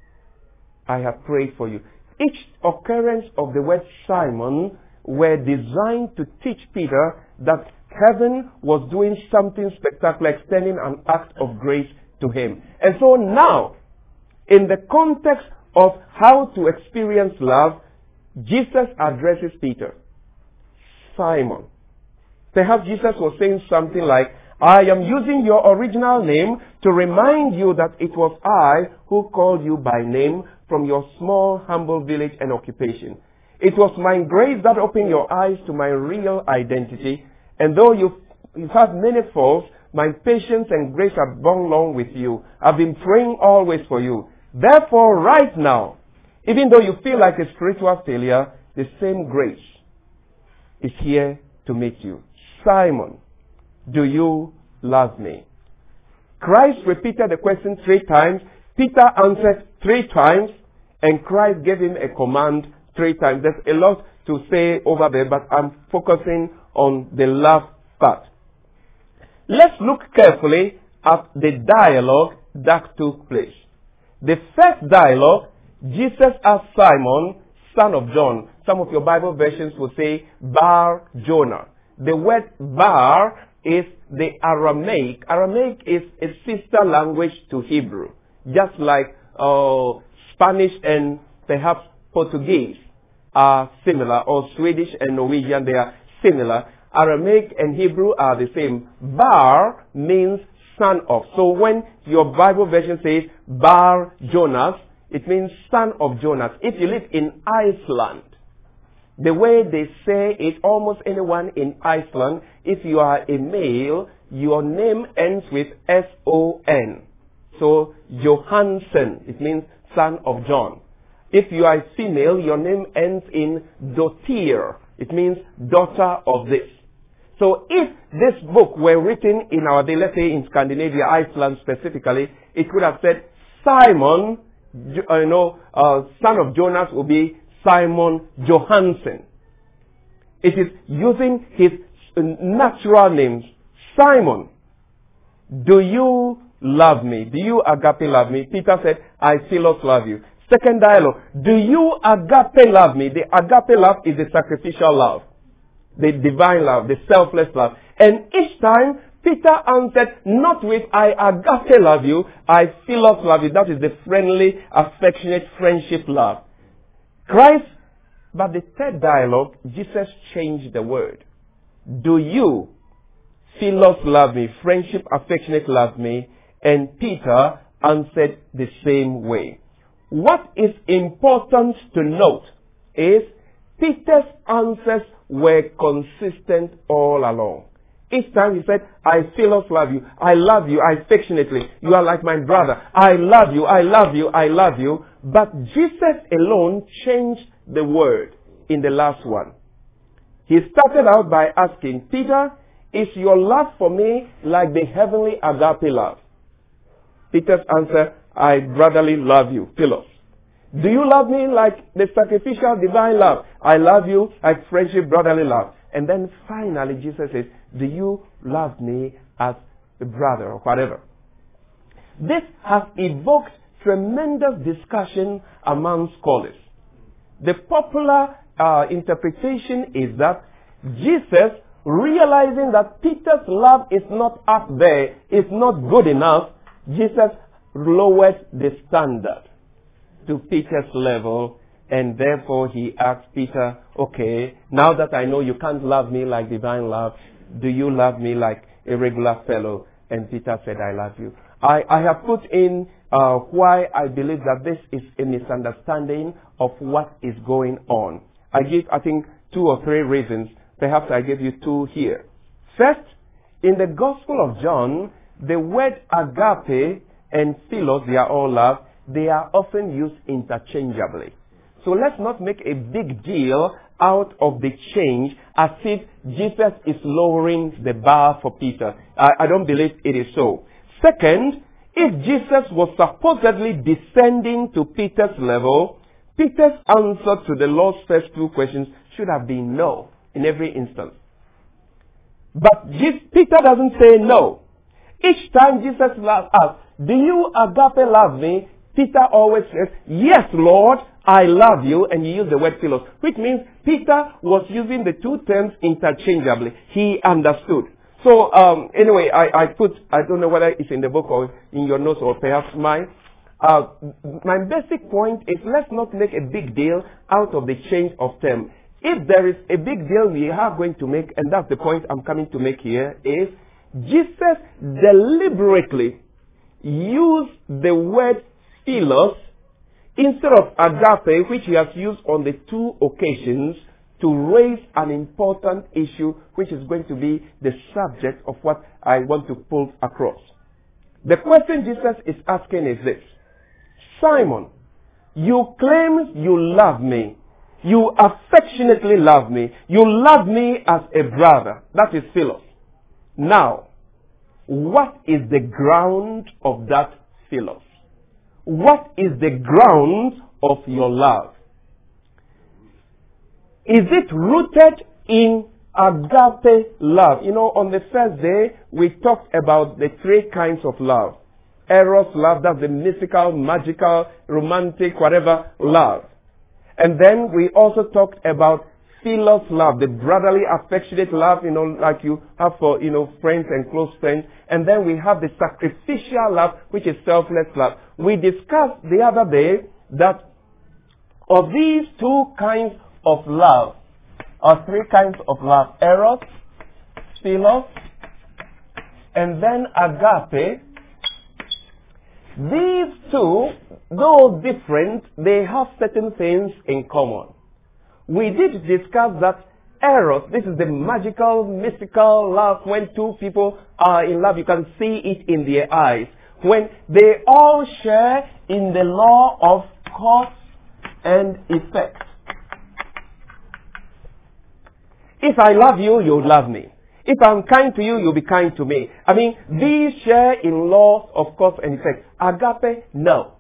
[SPEAKER 1] I have prayed for you." Each occurrence of the word Simon were designed to teach Peter that heaven was doing something spectacular, extending an act of grace to him. And so now, in the context of how to experience love, Jesus addresses Peter. Simon. Perhaps Jesus was saying something like, "I am using your original name to remind you that it was I who called you by name from your small, humble village and occupation. It was my grace that opened your eyes to my real identity. And though you've, you've had many faults, my patience and grace have borne along with you. I've been praying always for you. Therefore, right now, even though you feel like a spiritual failure, the same grace is here to meet you. Simon, do you love me?" Christ repeated the question three times. Peter answered three times, and Christ gave him a command three times. There's a lot to say over there, but I'm focusing on the love part. Let's look carefully at the dialogue that took place. The first dialogue, Jesus asked Simon, son of John. Some of your Bible versions will say Bar Jonah. The word Bar is the Aramaic. Aramaic is a sister language to Hebrew, just like uh, Spanish and perhaps Portuguese are similar, or Swedish and Norwegian, they are similar. Aramaic and Hebrew are the same. Bar means son of. So when your Bible version says Bar Jonas, it means son of Jonas. If you live in Iceland, the way they say it, almost anyone in Iceland, if you are a male, your name ends with S O N. So Johansson, it means son of John. If you are a female, your name ends in Dottir. It means daughter of this. So if this book were written in our day, let's say in Scandinavia, Iceland specifically, it could have said Simon, you know, uh, son of Jonas will be Simon Johansson. It is using his natural names. Simon, do you love me? Do you agape love me? Peter said, I philos love you. Second dialogue, do you agape love me? The agape love is the sacrificial love, the divine love, the selfless love. And each time, Peter answered, not with I agape love you, I philos love you. That is the friendly, affectionate friendship love. Christ, but the third dialogue, Jesus changed the word. Do you philos love me, friendship, affectionate love me? And Peter answered the same way. What is important to note is Peter's answers were consistent all along. Each time he said, I philos love you, I love you, I affectionately, you are like my brother, I love you, I love you, I love you. But Jesus alone changed the word in the last one. He started out by asking, Peter, is your love for me like the heavenly agape love? Peter's answer, I brotherly love you, philos. Do you love me like the sacrificial divine love? I love you like friendship, brotherly love. And then finally Jesus says, do you love me as a brother or whatever? This has evoked tremendous discussion among scholars. The popular uh, interpretation is that Jesus, realizing that Peter's love is not up there, is not good enough, Jesus lowered the standard to Peter's level, and therefore he asked Peter, okay, now that I know you can't love me like divine love, do you love me like a regular fellow? And Peter said, I love you. I, I have put in uh, why I believe that this is a misunderstanding of what is going on. I give, I think, two or three reasons. Perhaps I give you two here. First, in the Gospel of John, the word agape and philos, they are all love, they are often used interchangeably. So let's not make a big deal out of the change as if Jesus is lowering the bar for Peter. I, I don't believe it is so. Second, if Jesus was supposedly descending to Peter's level, Peter's answer to the Lord's first two questions should have been no in every instance. But Jesus, Peter doesn't say no. Each time Jesus asks, do you agape love me? Peter always says, yes, Lord, I love you. And he used the word philos, which means Peter was using the two terms interchangeably. He understood. So, um, anyway, I, I put, I don't know whether it's in the book or in your notes or perhaps mine. Uh, my basic point is let's not make a big deal out of the change of term. If there is a big deal we are going to make, and that's the point I'm coming to make here, is Jesus deliberately used the word philos instead of agape, which he has used on the two occasions to raise an important issue, which is going to be the subject of what I want to pull across. The question Jesus is asking is this: Simon, you claim you love me. You affectionately love me. You love me as a brother. That is philos. Now, what is the ground of that philos? What is the ground of your love? Is it rooted in agape love? You know, on the first day, we talked about the three kinds of love. Eros love, that's the mystical, magical, romantic, whatever love. And then we also talked about philos love, the brotherly, affectionate love, you know, like you have for, you know, friends and close friends. And then we have the sacrificial love, which is selfless love. We discussed the other day that of these two kinds of love, or three kinds of love, eros, philos, and then agape, these two, though different, they have certain things in common. We did discuss that eros, this is the magical, mystical love. When two people are in love, you can see it in their eyes. When they all share in the law of cause and effect. If I love you, you love me. If I'm kind to you, you'll be kind to me. I mean, these share in laws of cause and effect. Agape, no.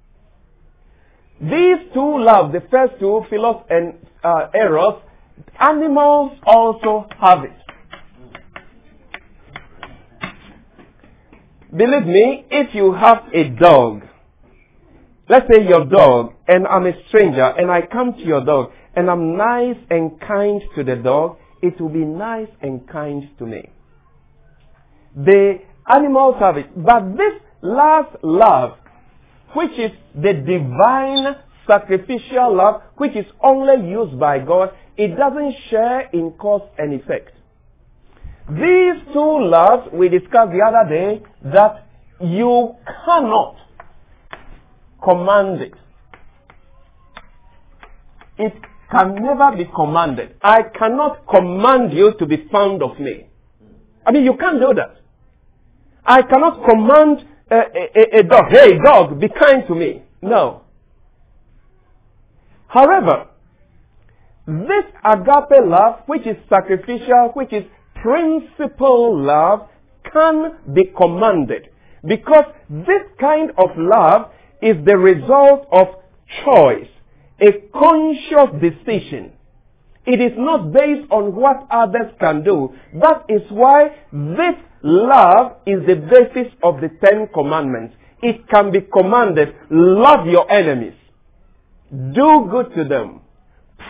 [SPEAKER 1] These two love, the first two, philos and uh, eros, animals also have it. Believe me, if you have a dog, let's say your dog, and I'm a stranger, and I come to your dog, and I'm nice and kind to the dog, it will be nice and kind to me. The animals have it. But this last love, which is the divine sacrificial love, which is only used by God, it doesn't share in cause and effect. These two loves, we discussed the other day, that you cannot command it. It can never be commanded. I cannot command you to be fond of me. I mean, you can't do that. I cannot command a, a, a dog, hey dog, be kind to me. No. However, this agape love, which is sacrificial, which is principal love, can be commanded. Because this kind of love is the result of choice, a conscious decision. It is not based on what others can do. That is why this love is the basis of the Ten Commandments. It can be commanded. Love your enemies. Do good to them.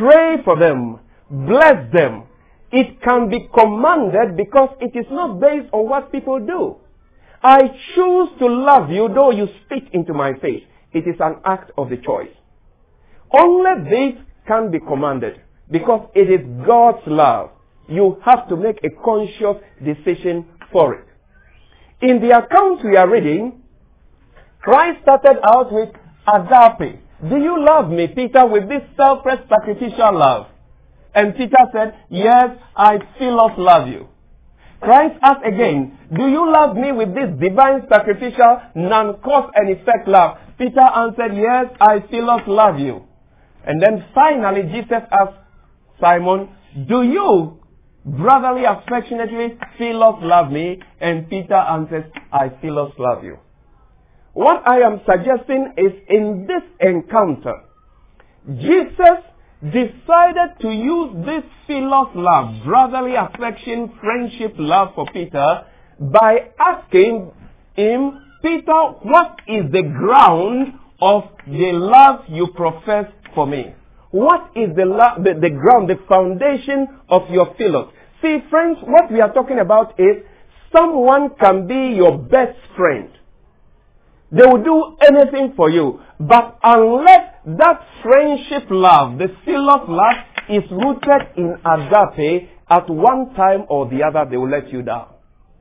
[SPEAKER 1] pray for them, bless them. It can be commanded because it is not based on what people do. I choose to love you though you spit into my face. It is an act of the choice. Only this can be commanded because it is God's love. You have to make a conscious decision for it. In the account we are reading, Christ started out with agape. Do you love me, Peter, with this selfless sacrificial love? And Peter said, yes, I still love you. Christ asked again, do you love me with this divine sacrificial non-cause and effect love? Peter answered, yes, I still love you. And then finally Jesus asked Simon, do you brotherly affectionately still love me? And Peter answers, I still love you. What I am suggesting is in this encounter, Jesus decided to use this philos love, brotherly affection, friendship love for Peter by asking him, Peter, what is the ground of the love you profess for me? What is the, lo- the, the ground, the foundation of your philos? See, friends, what we are talking about is someone can be your best friend. They will do anything for you. But unless that friendship love, the philos love, is rooted in agape, at one time or the other, they will let you down.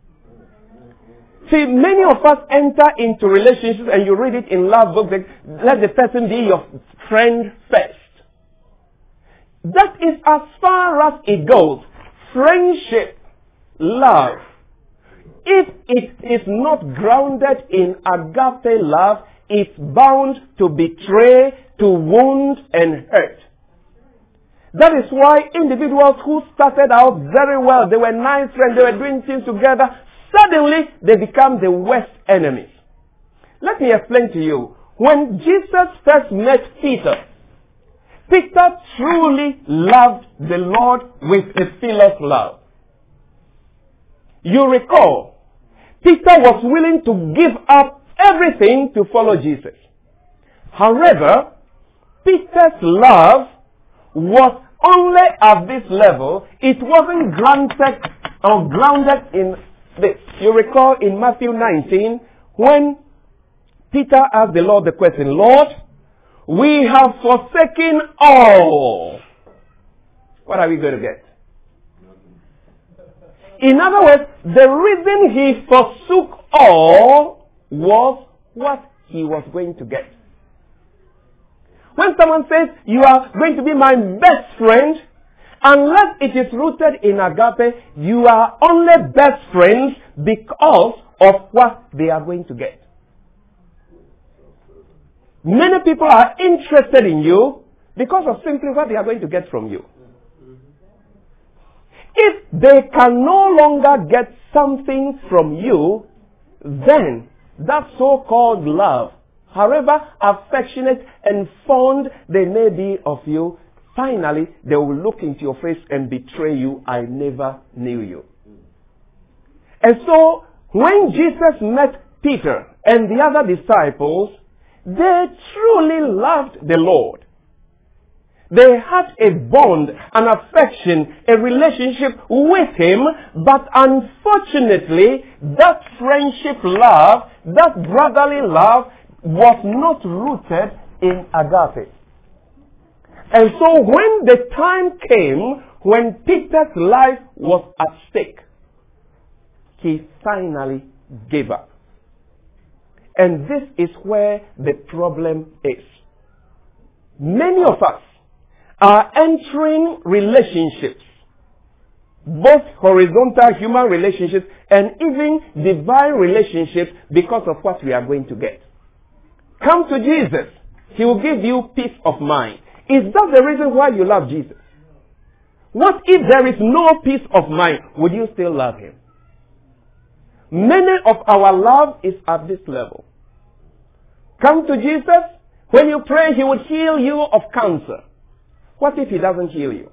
[SPEAKER 1] See, many of us enter into relationships, and you read it in love books, like, let the person be your friend first. That is as far as it goes. Friendship, love. If it is not grounded in agape love, it's bound to betray, to wound and hurt. That is why individuals who started out very well, they were nice friends, they were doing things together, suddenly they become the worst enemies. Let me explain to you. When Jesus first met Peter, Peter truly loved the Lord with a philos love. You recall, Peter was willing to give up everything to follow Jesus. However, Peter's love was only at this level. It wasn't granted or grounded in this. You recall in Matthew nineteen, when Peter asked the Lord the question, Lord, we have forsaken all. What are we going to get? In other words, the reason he forsook all was what he was going to get. When someone says, you are going to be my best friend, unless it is rooted in agape, you are only best friends because of what they are going to get. Many people are interested in you because of simply what they are going to get from you. If they can no longer get something from you, then that so-called love, however affectionate and fond they may be of you, finally they will look into your face and betray you. I never knew you. And so when Jesus met Peter and the other disciples, they truly loved the Lord. They had a bond, an affection, a relationship with Him, but unfortunately, that friendship love, that brotherly love, was not rooted in agape. And so when the time came, when Peter's life was at stake, he finally gave up. And this is where the problem is. Many of us are entering relationships, both horizontal human relationships and even divine relationships, because of what we are going to get. Come to Jesus. He will give you peace of mind. Is that the reason why you love Jesus? What if there is no peace of mind? Would you still love Him? Many of our love is at this level. Come to Jesus. When you pray, He will heal you of cancer. What if He doesn't heal you?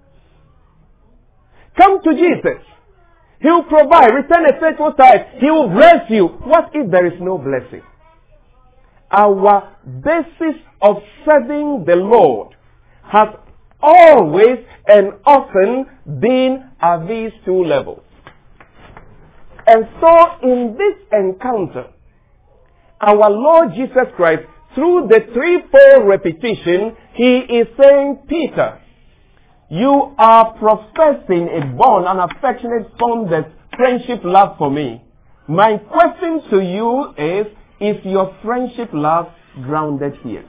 [SPEAKER 1] Come to Jesus. He will provide. Return a faithful tithe. He will bless you. What if there is no blessing? Our basis of serving the Lord has always and often been at these two levels. And so in this encounter, our Lord Jesus Christ, through the threefold repetition, he is saying, Peter, you are professing a bond, an affectionate bond, that friendship love for me. My question to you is, is your friendship love grounded here?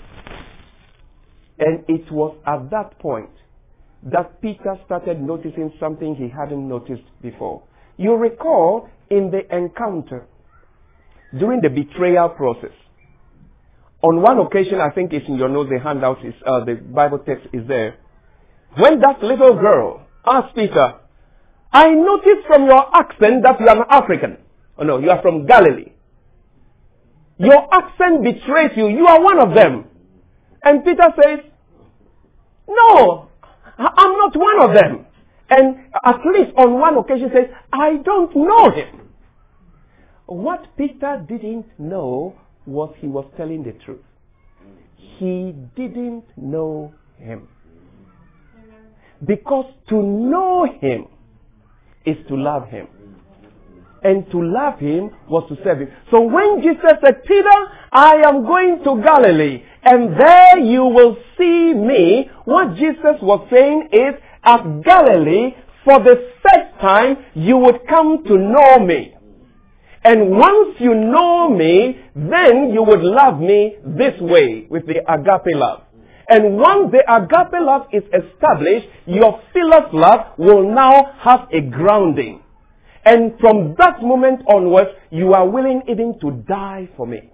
[SPEAKER 1] And it was at that point that Peter started noticing something he hadn't noticed before. You recall in the encounter, during the betrayal process, on one occasion, I think it's in your notes, the handout is, uh, the Bible text is there. When that little girl asked Peter, I noticed from your accent that you are an African. Oh no, you are from Galilee. Your accent betrays you. You are one of them. And Peter says, no, I'm not one of them. And at least on one occasion says, I don't know him. What Peter didn't know was he was telling the truth. He didn't know him. Because to know him is to love him. And to love him was to serve him. So when Jesus said, Peter, I am going to Galilee, and there you will see me, what Jesus was saying is, at Galilee, for the first time, you would come to know me. And once you know me, then you would love me this way, with the agape love. And once the agape love is established, your philos love will now have a grounding. And from that moment onwards, you are willing even to die for me.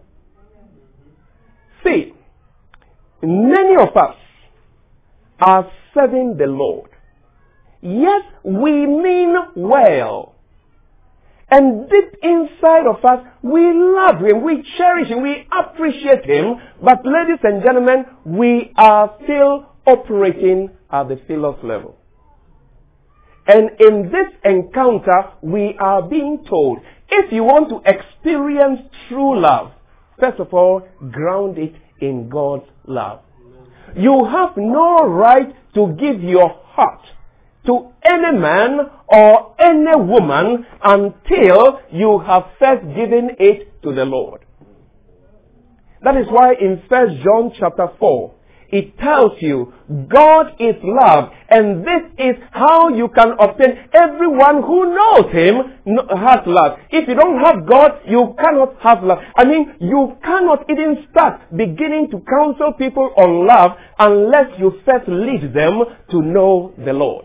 [SPEAKER 1] See, many of us are serving the Lord. Yes, we mean well. And deep inside of us, we love him, we cherish him, we appreciate him. But ladies and gentlemen, we are still operating at the philos level. And in this encounter, we are being told, if you want to experience true love, first of all, ground it in God's love. You have no right to give your heart to any man or any woman until you have first given it to the Lord. That is why in First John chapter four, it tells you God is love, and this is how you can obtain. Everyone who knows him has love. If you don't have God, you cannot have love. I mean, you cannot even start beginning to counsel people on love unless you first lead them to know the Lord.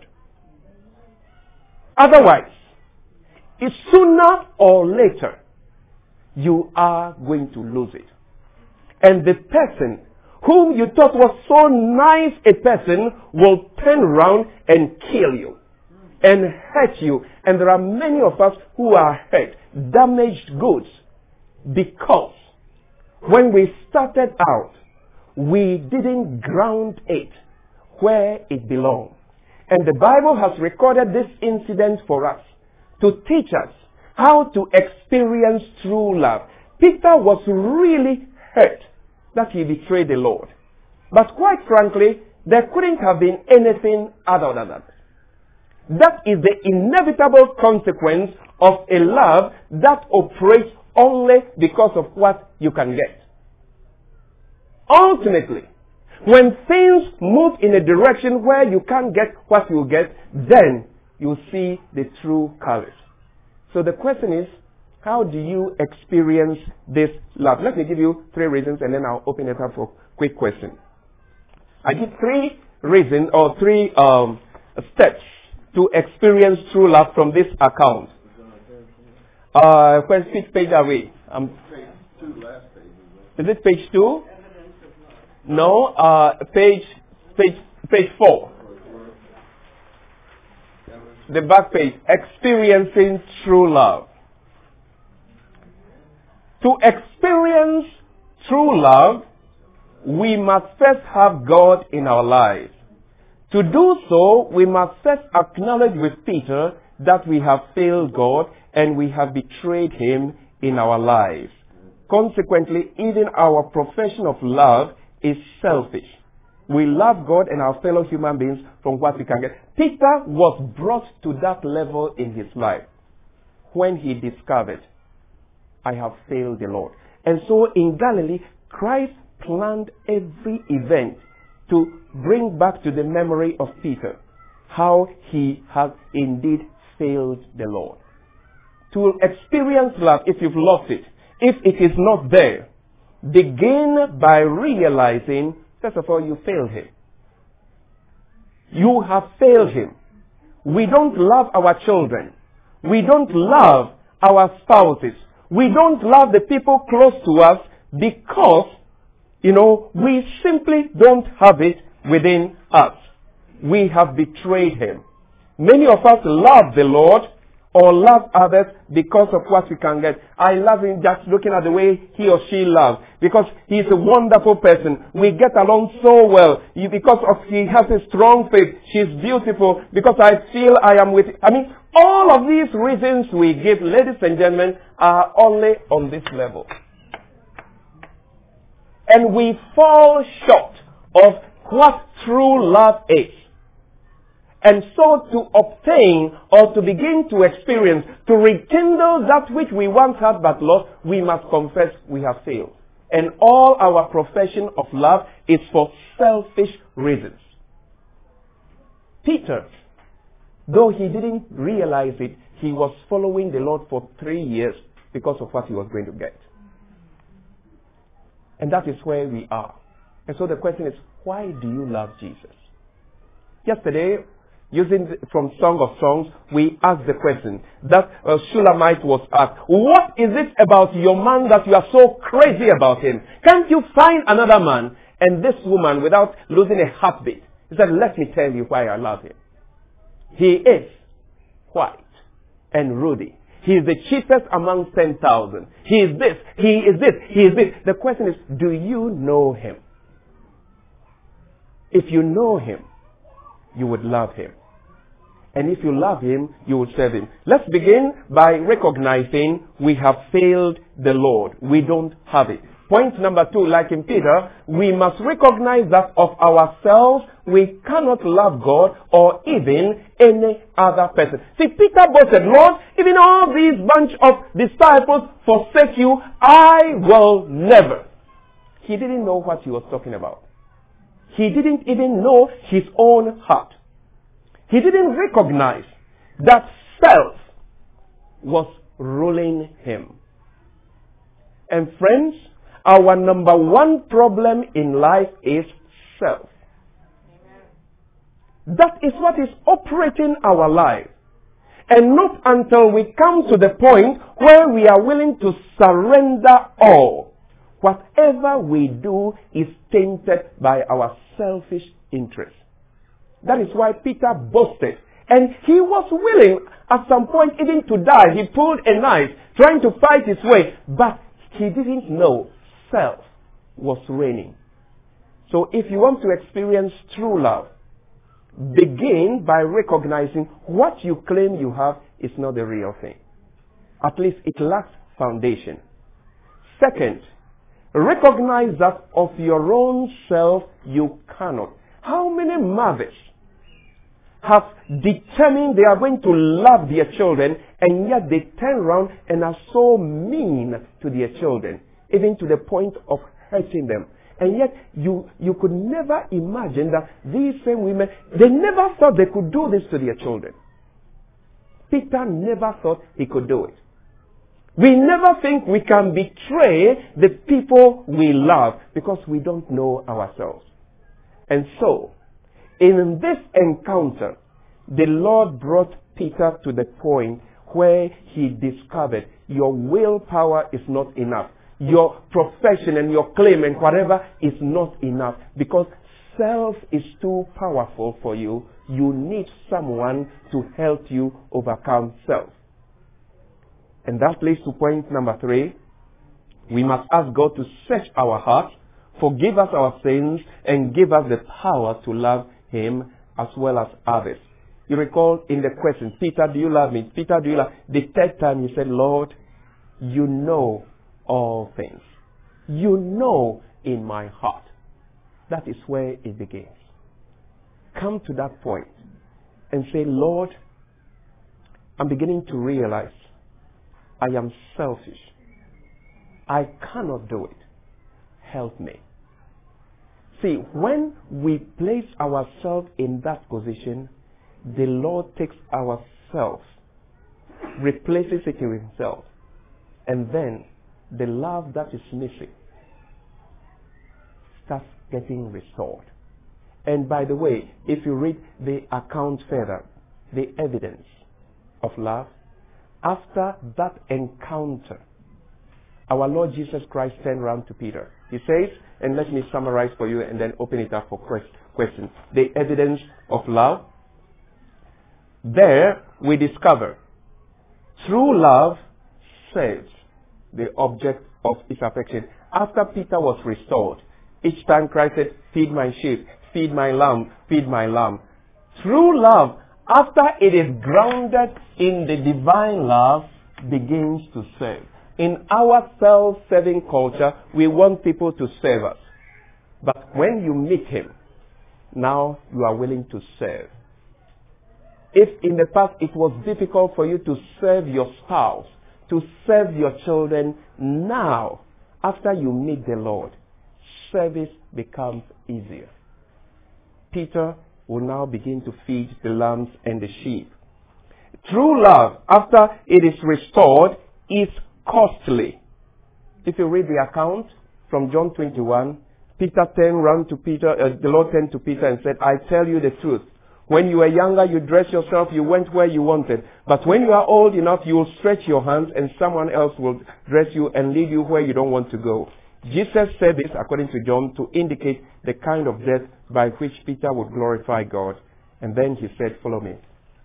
[SPEAKER 1] Otherwise, it's sooner or later, you are going to lose it. And the person whom you thought was so nice a person will turn around and kill you and hurt you. And there are many of us who are hurt, damaged goods, because when we started out, we didn't ground it where it belonged. And the Bible has recorded this incident for us to teach us how to experience true love. Peter was really hurt that he betrayed the Lord. But quite frankly, there couldn't have been anything other than that. That is the inevitable consequence of a love that operates only because of what you can get. Ultimately, when things move in a direction where you can't get what you get, then you see the true colors. So the question is, how do you experience this love? Let me give you three reasons, and then I'll open it up for quick question. I give three reasons or three um, steps to experience true love from this account. Uh, which page are we? Um,
[SPEAKER 2] Page two, last page.
[SPEAKER 1] is it page two? No, uh, page, page, page four. The back page, experiencing true love. To experience true love, we must first have God in our lives. To do so, we must first acknowledge with Peter that we have failed God and we have betrayed him in our lives. Consequently, even our profession of love is selfish. We love God and our fellow human beings from what we can get. Peter was brought to that level in his life when he discovered, I have failed the Lord. And so in Galilee, Christ planned every event to bring back to the memory of Peter how he has indeed failed the Lord. To experience love, if you've lost it, if it is not there, begin by realizing, first of all, you failed him. You have failed him. We don't love our children. We don't love our spouses. We don't love the people close to us because, you know, we simply don't have it within us. We have betrayed him. Many of us love the Lord or love others because of what we can get. I love him just looking at the way he or she loves because he's a wonderful person. We get along so well because of he has a strong faith. She's beautiful because I feel I am with. I mean, all of these reasons we give, ladies and gentlemen, are only on this level. And we fall short of what true love is. And so to obtain or to begin to experience, to rekindle that which we once had but lost, we must confess we have failed. And all our profession of love is for selfish reasons. Peter, though he didn't realize it, he was following the Lord for three years because of what he was going to get. And that is where we are. And so the question is, why do you love Jesus? Yesterday, using the, from Song of Songs, we asked the question that uh, Shulamite was asked, what is it about your man that you are so crazy about him? Can't you find another man? And this woman, without losing a heartbeat, he said, let me tell you why I love him. He is white and ruddy. He is the cheapest among ten thousand. He is this, he is this, he is this. The question is, do you know him? If you know him, you would love him. And if you love him, you will serve him. Let's begin by recognizing we have failed the Lord. We don't have it. Point number two, like in Peter, we must recognize that of ourselves, we cannot love God or even any other person. See, Peter boasted, Lord, even all these bunch of disciples forsake you, I will never. He didn't know what he was talking about. He didn't even know his own heart. He didn't recognize that self was ruling him. And friends, our number one problem in life is self. That is what is operating our life. And not until we come to the point where we are willing to surrender all, whatever we do is tainted by our selfish interest. That is why Peter boasted. And he was willing at some point even to die. He pulled a knife trying to fight his way. But he didn't know self was reigning. So if you want to experience true love, begin by recognizing what you claim you have is not the real thing. At least it lacks foundation. Second, recognize that of your own self you cannot. How many mothers have determined they are going to love their children and yet they turn around and are so mean to their children, even to the point of hurting them? And yet you, you could never imagine that these same women, they never thought they could do this to their children. Peter never thought he could do it. We never think we can betray the people we love because we don't know ourselves. And so, in this encounter, the Lord brought Peter to the point where he discovered your willpower is not enough. Your profession and your claim and whatever is not enough because self is too powerful for you. You need someone to help you overcome self. And that leads to point number three. We must ask God to search our hearts, forgive us our sins, and give us the power to love him as well as others. You recall in the question, Peter, do you love me? Peter, do you love me? The third time he said, Lord, you know all things. You know in my heart. That is where it begins. Come to that point and say, Lord, I'm beginning to realize I am selfish. I cannot do it. Help me. See, when we place ourselves in that position, the Lord takes ourselves, replaces it in himself, and then the love that is missing starts getting restored. And by the way, if you read the account further, the evidence of love, after that encounter, our Lord Jesus Christ turned around to Peter. He says, and let me summarize for you and then open it up for questions. The evidence of love. There we discover true love saves the object of his affection. After Peter was restored, each time Christ said, feed my sheep, feed my lamb, feed my lamb. True love, after it is grounded in the divine love, begins to serve. In our self-serving culture, we want people to serve us. But when you meet him, now you are willing to serve. If in the past it was difficult for you to serve your spouse, to serve your children, now, after you meet the Lord, service becomes easier. Peter will now begin to feed the lambs and the sheep. True love, after it is restored, is costly. If you read the account from John twenty-one, Peter turned round to Peter, uh, the Lord turned to Peter and said, I tell you the truth. When you were younger, you dressed yourself, you went where you wanted. But when you are old enough, you will stretch your hands and someone else will dress you and lead you where you don't want to go. Jesus said this, according to John, to indicate the kind of death by which Peter would glorify God. And then he said, follow me.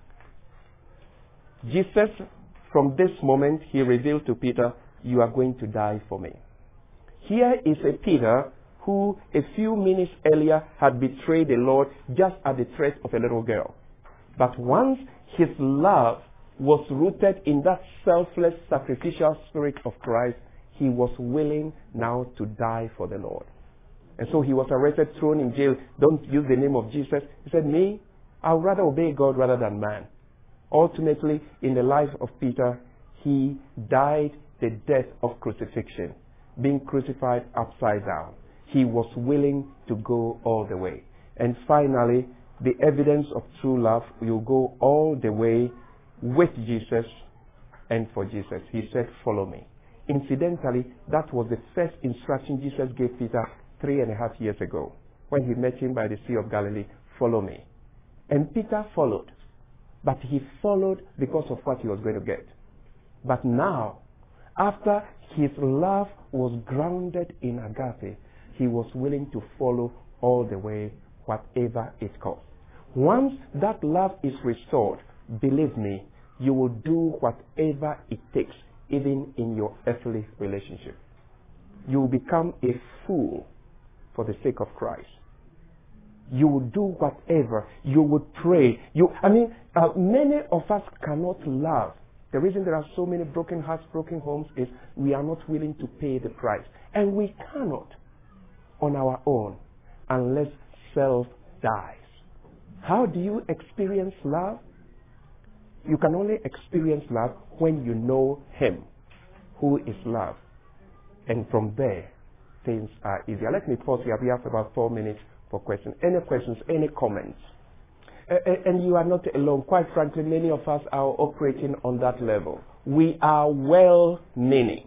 [SPEAKER 1] Jesus, from this moment, he revealed to Peter, you are going to die for me. Here is a Peter who a few minutes earlier had betrayed the Lord just at the threat of a little girl. But once his love was rooted in that selfless, sacrificial spirit of Christ, he was willing now to die for the Lord. And so he was arrested, thrown in jail. Don't use the name of Jesus. He said, me, I would rather obey God rather than man. Ultimately, in the life of Peter, he died the death of crucifixion, being crucified upside down. He was willing to go all the way. And finally, the evidence of true love will go all the way with Jesus and for Jesus. He said, follow me. Incidentally, that was the first instruction Jesus gave Peter three and a half years ago when he met him by the Sea of Galilee. Follow me. And Peter followed. But he followed because of what he was going to get. But now, after his love was grounded in agape, he was willing to follow all the way, whatever it cost. Once that love is restored, believe me, you will do whatever it takes, even in your earthly relationship. You will become a fool for the sake of Christ. You will do whatever. You would pray. You, I mean, uh, many of us cannot love. The reason there are so many broken hearts, broken homes is we are not willing to pay the price. And we cannot on our own unless self dies. How do you experience love? You can only experience love when you know Him, who is love. And from there, things are easier. Let me pause here. We have about four minutes for questions. Any questions, any comments? Uh, and you are not alone. Quite frankly, many of us are operating on that level. We are well-meaning.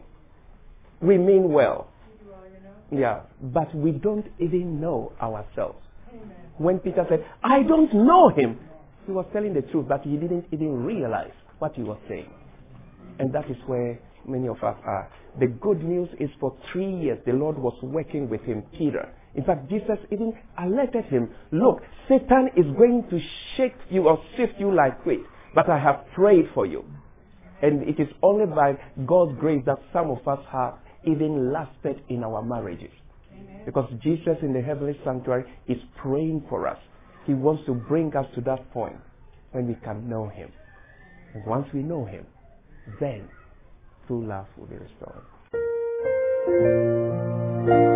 [SPEAKER 1] We mean well. Yeah, but we don't even know ourselves. When Peter said, I don't know him, he was telling the truth, but he didn't even realize what he was saying. And that is where many of us are. The good news is for three years, the Lord was working with him, Peter. In fact, Jesus even alerted him, look, Satan is going to shake you or sift you like wheat, but I have prayed for you. And it is only by God's grace that some of us have even lasted in our marriages. Amen. Because Jesus in the heavenly sanctuary is praying for us. He wants to bring us to that point when we can know Him. And once we know Him, then true love will be restored.